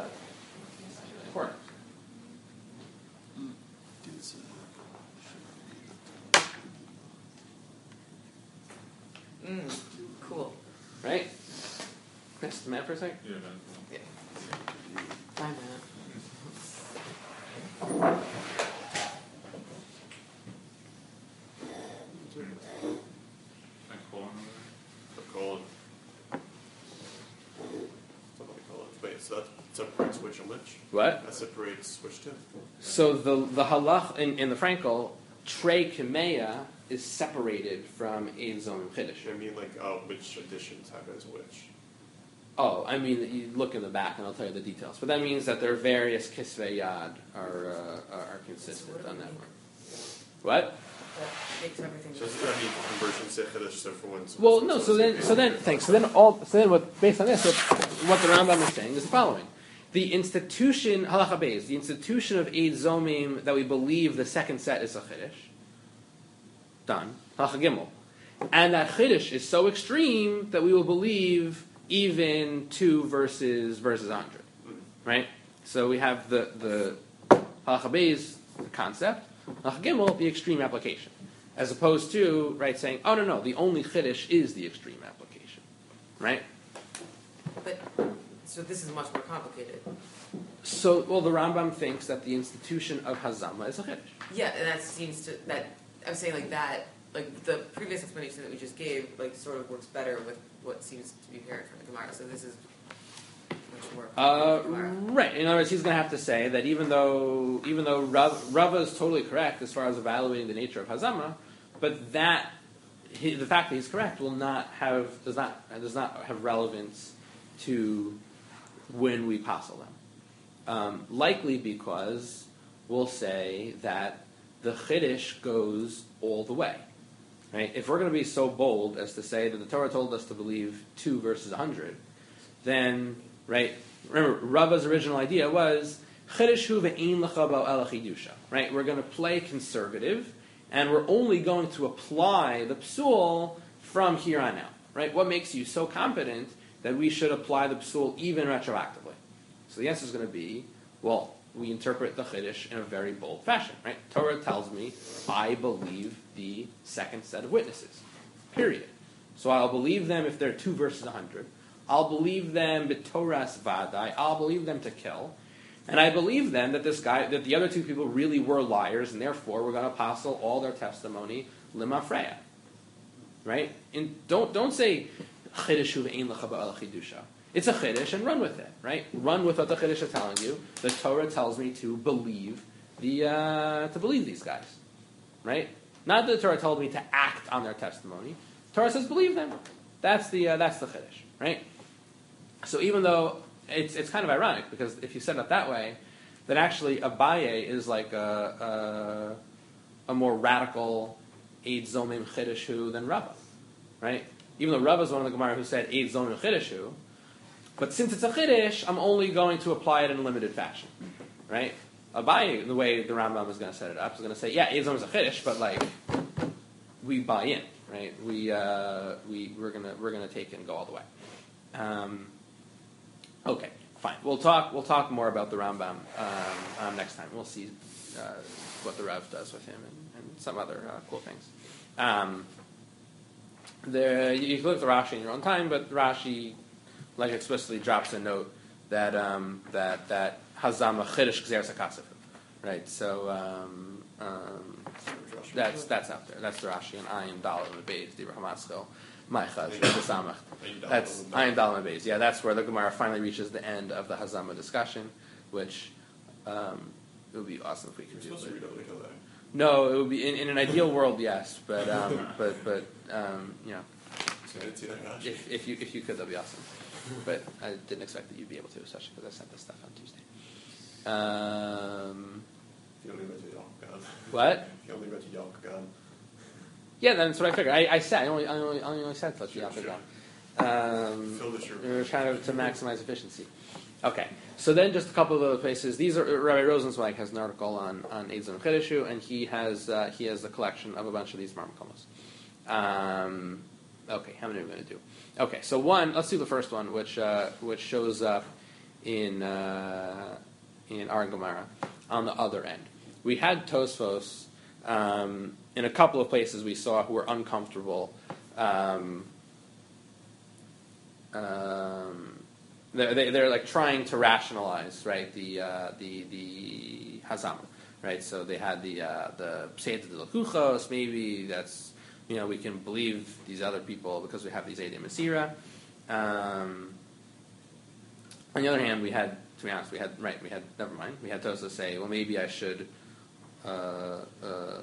mm, cool. Right? Can I just a minute for a second? Yeah, man. Yeah. Bye, Matt. I colon over there. colon. Somebody colon. Wait, so that separates which and which? What? That separates which two? So the the halach in, in the Frankel, Trey Kameya is separated from Ein Zomim Chiddush. I mean, like, uh, which additions have as which? Oh, I mean, you look in the back and I'll tell you the details. But that means that there are various Kisvei Yad are, uh, are consistent So on that mean? one. What? That makes everything. So, I mean, conversion say Chiddush, so for one's. Well, no. So then, so then, thanks. So then, all. So then, what? Based on this, what, what the Rambam is saying is the following: the institution halacha beis, the institution of Eid Zomim that we believe the second set is a chiddush. Done. Halacha gimel, and that chiddush is so extreme that we will believe even two verses versus a hundred, right? So we have the the halacha beis concept. Halacha gimel, the extreme application. As opposed to, right, saying, oh, no, no, the only chiddush is the extreme application, right? But, so this is much more complicated. So, well, the Rambam thinks that the institution of Hazama is a chiddush. Yeah, and that seems to, that, I'm saying like that, like the previous explanation that we just gave, like sort of works better with what seems to be apparent from the Gemara. So this is much more Uh, Gemara. right. In other words, he's going to have to say that even though even though Rav, Rava is totally correct as far as evaluating the nature of Hazama, but that he, the fact that he's correct will not have does not does not have relevance to when we passel them. Um, likely because we'll say that the chiddush goes all the way. Right? If we're going to be so bold as to say that the Torah told us to believe two versus a hundred, then right. Remember, Rava's original idea was chiddush hu ve'ein lecha bo ela chidusha. Right? We're going to play conservative, and we're only going to apply the psul from here on out. Right? What makes you so confident that we should apply the psul even retroactively? So the answer is going to be, well, we interpret the chiddush in a very bold fashion. Right? Torah tells me I believe the second set of witnesses. Period. So I'll believe them if they're two versus a hundred. I'll believe them b'toras vadai. I'll believe them to kill. And I believe then that this guy, that the other two people really were liars, and therefore we're going to apostle all their testimony limafreya. Right? And don't don't say chiddush hu ve'ein lecha ba'al chidusha. It's a chiddush, and run with it. Right? Run with what the chiddush is telling you. The Torah tells me to believe the uh, to believe these guys. Right? Not that the Torah told me to act on their testimony. The Torah says believe them. That's the uh, that's the chiddush. Right? So even though it's it's kind of ironic, because if you set it that way, then actually Abaye is like a, a, a more radical Eid Zomim Chidushu than Rava, right? Even though Rava is one of the Gemara who said Eid Zomim Chidushu, but since it's a Chiddush, I'm only going to apply it in a limited fashion, right? Abaye, the way the Rambam is going to set it up, is going to say, yeah, Eid Zomim is a Chiddush, but like we buy in, right? We uh, we we're gonna we're gonna take it and go all the way. Um, Okay, fine. We'll talk. We'll talk more about the Rambam um, um, next time. We'll see uh, what the Rav does with him and, and some other uh, cool things. Um, there, you can look at the Rashi in your own time, but Rashi, like explicitly, drops a note that um, that that Hazama Chiddush Gzeres HaKasef, right? So um, um, that's that's out there. That's the Rashi and Ayin Dal and the Beis Dibra Hamaschil. Maichaz, Samach. That's Ayin Dal and Beis. Yeah, that's where the Gemara finally reaches the end of the Hazama discussion, which um, it would be awesome if we could do it. No, it would be in, in an ideal world, yes, but um, but but um, you know, if, if you if you could, that'd be awesome. But I didn't expect that you'd be able to, especially because I sent this stuff on Tuesday. Um, you only read to Yalk what? You only read to Yalk Gan. Yeah, that's what I figured. I, I said I only I only, I only said such sure, sure. Um, we were trying to, to maximize efficiency. Okay, so then just a couple of other places. These are Rabbi Rosenzweig has an article on on Eid Zomim Chidushu, and he has uh, he has a collection of a bunch of these marmakomos. Um, okay, how many are we going to do? Okay, so one. Let's do the first one, which uh, which shows up in uh, in our Gemara on the other end. We had Tosfos. Um, in a couple of places we saw who were uncomfortable um, um, They're, they, they're like trying to rationalize, right, the uh, the the hazama, right? So they had the uh, the Seder de Lakuchos, maybe that's, you know, we can believe these other people because we have these Eidim Masira. Um, on the other hand, we had, to be honest, we had, right, we had, never mind, we had Tosa say, well, maybe I should, uh, uh,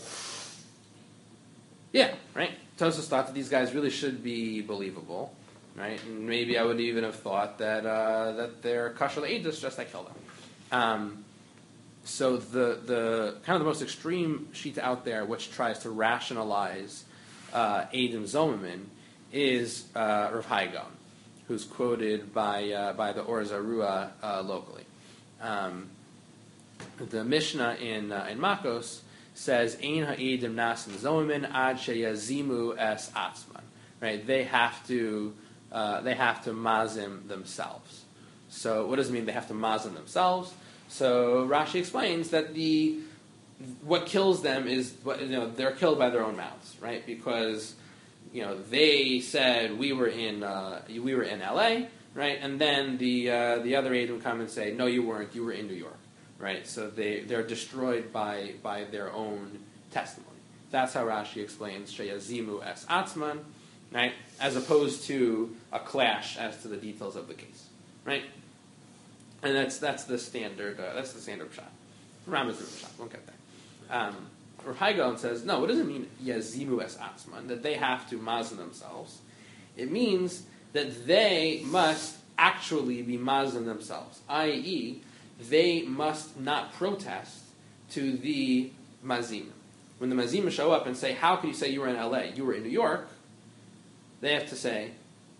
yeah, right? Tosa thought that these guys really should be believable, right? And maybe I would even have thought that uh, that they're kosher le'edus just like Hilda. Um, so the the kind of the most extreme shita out there, which tries to rationalize uh, Eidim Zomim, is uh, Rav Hai Gaon, who's quoted by uh, by the Or Zarua uh, locally. Um, the Mishnah in uh, in Makos says, "Ein ha'edim nasim zomin ad sheyazimu es atzman." Right? They have to uh, they have to mazim themselves. So what does it mean? They have to mazim themselves. So Rashi explains that the what kills them is what, you know, they're killed by their own mouths, right? Because, you know, they said we were in uh, we were in L A, right? And then the uh, the other Eidim come and say, no, you weren't. You were in New York. Right, so they, they're destroyed by, by their own testimony. That's how Rashi explains Sheyazimu es Atzman, right, as opposed to a clash as to the details of the case, right? And that's that's the standard uh, that's the standard pshat. Ram is the pshat. Won't get there. Um, Rav Hai Gaon says, no, what does it mean Yazimu es Atzman, that they have to mazin themselves? It means that they must actually be mazin themselves, that is, they must not protest to the mazim. When the mazim show up and say, how can you say you were in L A? You were in New York. They have to say,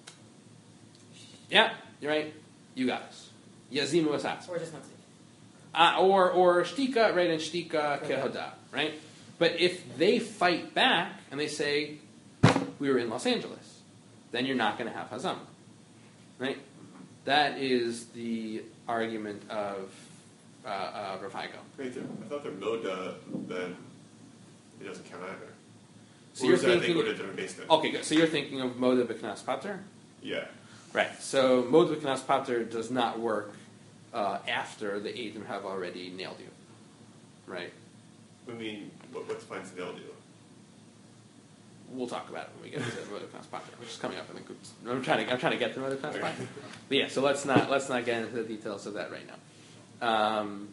yeah, you're right. You got us. Yazimu asatz. Or just not say. Uh, or or shtika, right, and shtika kehoda, right? But if they fight back and they say, we were in Los Angeles, then you're not going to have hazam, right? That is the argument of uh, uh, Rav Hai Gaon. Wait, I thought they're moda, then it doesn't count either. So or you're is that, thinking, I think, a different base then? okay, good. So you're thinking of moda b'knas pater? Yeah. Right. So moda b'knas pater does not work uh, after the Eidim have already nailed you, right? I mean, what, what defines nailed you? We'll talk about it when we get to moda b'knas pater, which is coming up. I think I'm trying to I'm trying to get to moda b'knas pater. But yeah, so let's not let's not get into the details of that right now. Um,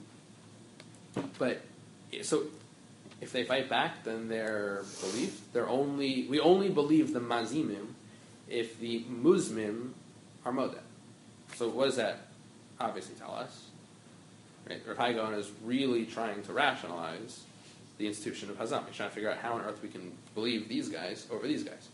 but so if they fight back, then they're believed. They're only we only believe the mazimim if the muzmim are modeh. So what does that obviously tell us? Right? Rav Hai Gaon is really trying to rationalize the institution of hazam. He's trying to figure out how on earth we can believe these guys over these guys.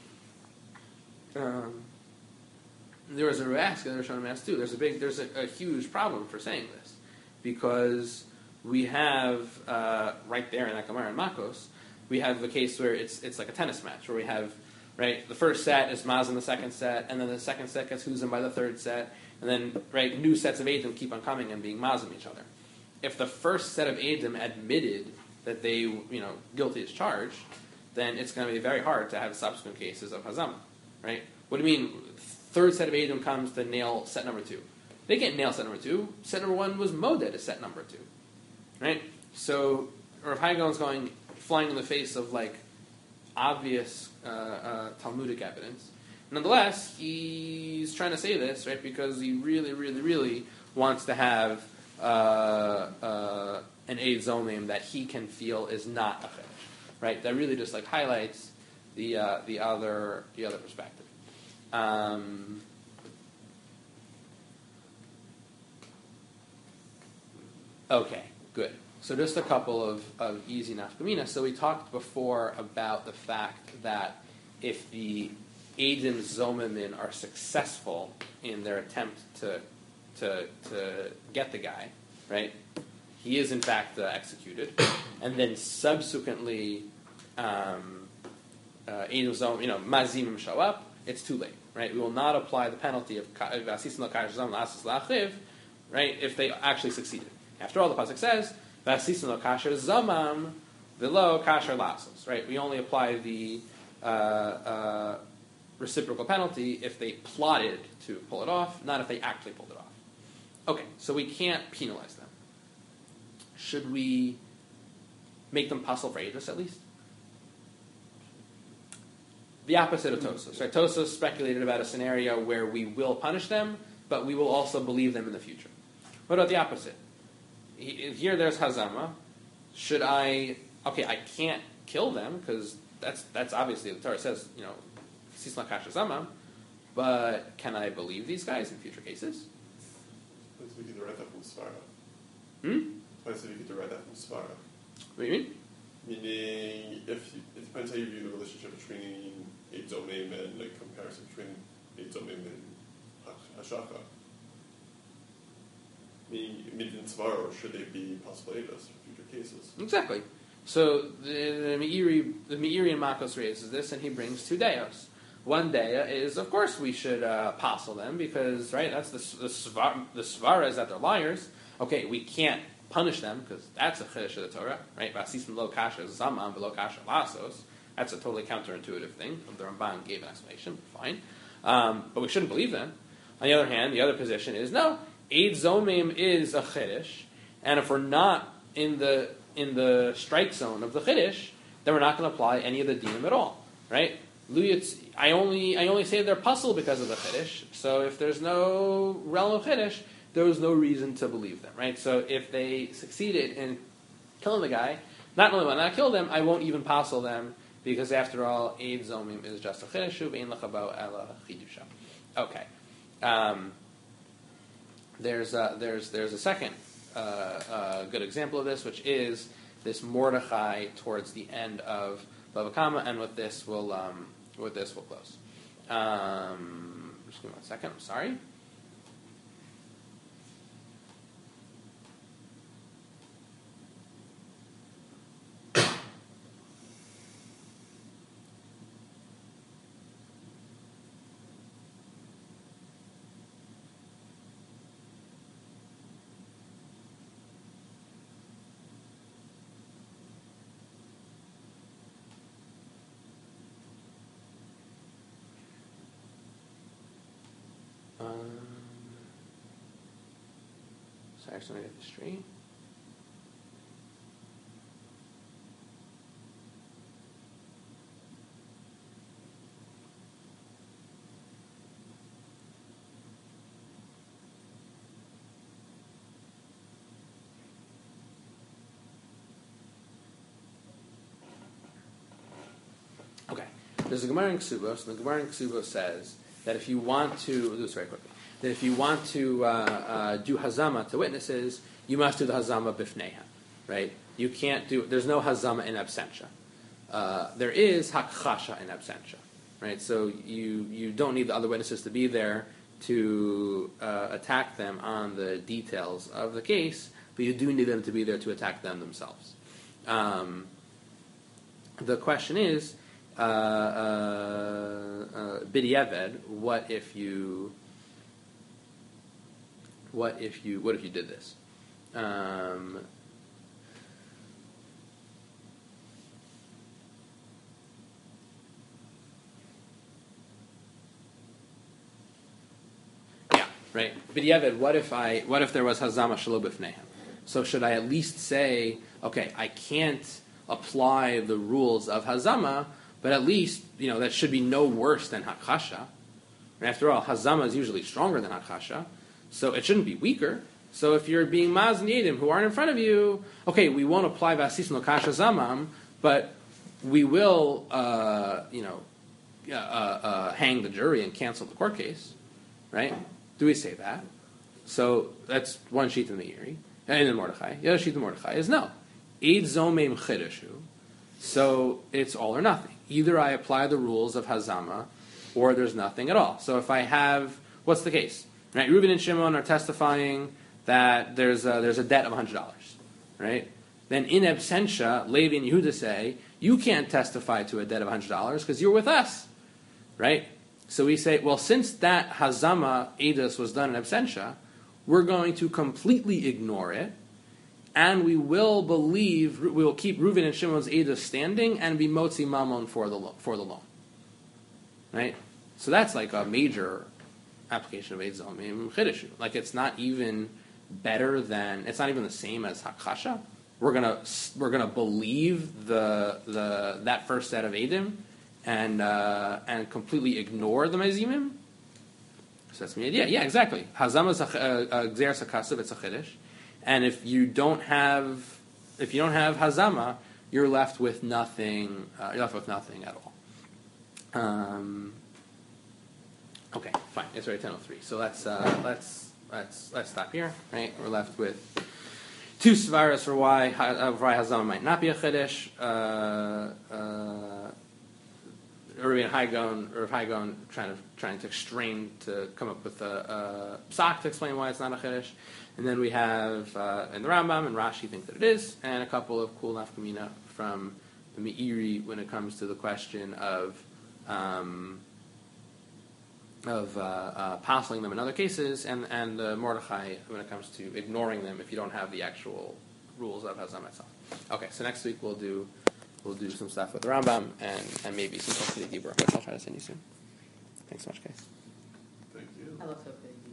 Um, there was a Rask and there was a Mass too. There's a big, there's a, a huge problem for saying this because we have uh, right there in that Gemara in Makos, we have the case where it's it's like a tennis match where we have right the first set is Maz in the second set, and then the second set gets Huzim by the third set, and then right new sets of Eidim keep on coming and being Mazim each other. If the first set of Eidim admitted that they you know guilty as charged, then it's going to be very hard to have subsequent cases of Hazam, right? What do you mean? Third set of Eidim comes to nail set number two. They can't nail set number two. Set number one was modeh to set number two, right? So Rav Hai Gaon's going flying in the face of like obvious uh, uh, Talmudic evidence. Nonetheless, he's trying to say this right because he really, really, really wants to have uh, uh, an Eid Zomim that he can feel is not a finish, right? That really just like highlights the uh, the other the other perspective. Um, okay, good. So just a couple of, of easy nafkamina. So we talked before about the fact that if the Eidim Zomimin are successful in their attempt to to to get the guy, right? He is in fact uh, executed, and then subsequently, um, uh, Eidim Zomim, you know, Mazimim show up. It's too late, right? We will not apply the penalty of Vasisin L'Kash Zom L'Asis L'Achiv, right? If they actually succeeded. After all, the pasuk says Vasisin L'Kash Zamam V'lo Kasher L'Asos, right? We only apply the uh, uh, reciprocal penalty if they plotted to pull it off, not if they actually pulled it off. Okay, so we can't penalize them. Should we make them pasul for Eidos at least? The opposite of Tosos. Right? Tosos speculated about a scenario where we will punish them, but we will also believe them in the future. What about the opposite? Here there's Hazama. Should I... Okay, I can't kill them, because that's that's obviously, the Torah says, you know, Sisla Kash Hazama, but can I believe these guys in future cases? We could write that from Svara. Hmm? I said we could write that from Svara. What do you mean? Meaning, if you, it depends how you view the relationship between Eid Zomim and the comparison between Eid Zomim and Hashaka. Meaning, Midin Tzvaro, should they be possible Eidos for future cases? Exactly. So the, the Meiri the Meiri and Makos raises this, and he brings two deos. One dea is, of course, we should uh, apostle them because, right, that's the the svara, the svara is that they're liars. Okay, we can't punish them because that's a chiddush of the Torah, right? Vasisim lo kasha zaman v'lo kasha lasos. That's a totally counterintuitive thing. The Ramban gave an explanation. Fine, um, but we shouldn't believe them. On the other hand, the other position is no. Eid Zomim is a chiddush, and if we're not in the in the strike zone of the chiddush, then we're not going to apply any of the dinim at all, right? Luyitz, I only I only say they're pasul because of the chiddush. So if there's no realm of chiddush, there was no reason to believe them, right? So if they succeeded in killing the guy, not only will I not kill them, I won't even pasul them because after all, Eid Zomim is just a chiddush, ve'in lachabau ela chidusha. Okay. Um, there's a, there's there's a second uh, uh, good example of this, which is this Mordechai towards the end of Bava Kama, and with this we'll um, with this we'll close. Um, just give me one second. I'm sorry. Um, sorry, I just want to get this straight. Okay, there's a Gemara in Ksubos, and the Gemara in Ksubos says that if you want to, we'll do this very quickly, that if you want to uh, uh, do hazama to witnesses, you must do the hazama bifneha, right? You can't do, there's no hazama in absentia. Uh, there is hakchasha in absentia, right? So you, you don't need the other witnesses to be there to uh, attack them on the details of the case, but you do need them to be there to attack them themselves. Um, the question is, Uh, uh, uh, B'diavad, what if you, what if you, what if you did this? Um, yeah, right. B'diavad, what if I, what if there was hazama shelo b'fneihem? So should I at least say, okay, I can't apply the rules of hazama, but at least, you know, that should be no worse than hakasha. And after all, hazama is usually stronger than hakasha, so it shouldn't be weaker. So if you're being maz and yedim who aren't in front of you, okay, we won't apply vasis no kasha zamam, but we will, uh, you know, uh, uh, hang the jury and cancel the court case, right? Do we say that? So that's one sheet in the Meiri, and in Mordechai. The other sheet in Mordechai is no. Eid zomim chidushu. So it's all or nothing. Either I apply the rules of hazama, or there's nothing at all. So if I have, what's the case? Right, Reuben and Shimon are testifying that there's a, there's a debt of one hundred dollars, right? Then in absentia, Levi and Yehuda say, you can't testify to a debt of one hundred dollars because you're with us, right? So we say, well, since that hazama edus was done in absentia, we're going to completely ignore it, and we will believe, we will keep Reuven and Shimon's edus standing and be motzi mamon for the lo- for the loan, right? So that's like a major application of Eid Zomim Chidushu. Like it's not even better than, it's not even the same as Hakasha. We're gonna we're gonna believe the the that first set of Eidim and uh, and completely ignore the Mezimim. So that's me. Yeah, yeah, exactly. Hazama is a Gzeres HaKasav, it's a Chiddush. And if you don't have if you don't have Hazama, you're left with nothing. Uh, you're left with nothing at all. Um, okay, fine. It's already ten oh three. So let's uh, let's let's let's stop here. Right, we're left with two svaras for why uh, why Hazama might not be a chiddush. Uh, uh, Rabbi Haigon, or Haigon, trying to trying to strain to come up with a, a psak to explain why it's not a chiddush. And then we have uh, in the Rambam and Rashi think that it is, and a couple of cool nafkamina from the Meiri when it comes to the question of um, of uh, uh, parceling them in other cases, and and uh, Mordechai when it comes to ignoring them if you don't have the actual rules of Hazam itself. Okay, so next week we'll do we'll do some stuff with the Rambam and, and maybe some Tokei Dibur, which I'll try to send you soon. Thanks so much, guys. Thank you. I love Tokei.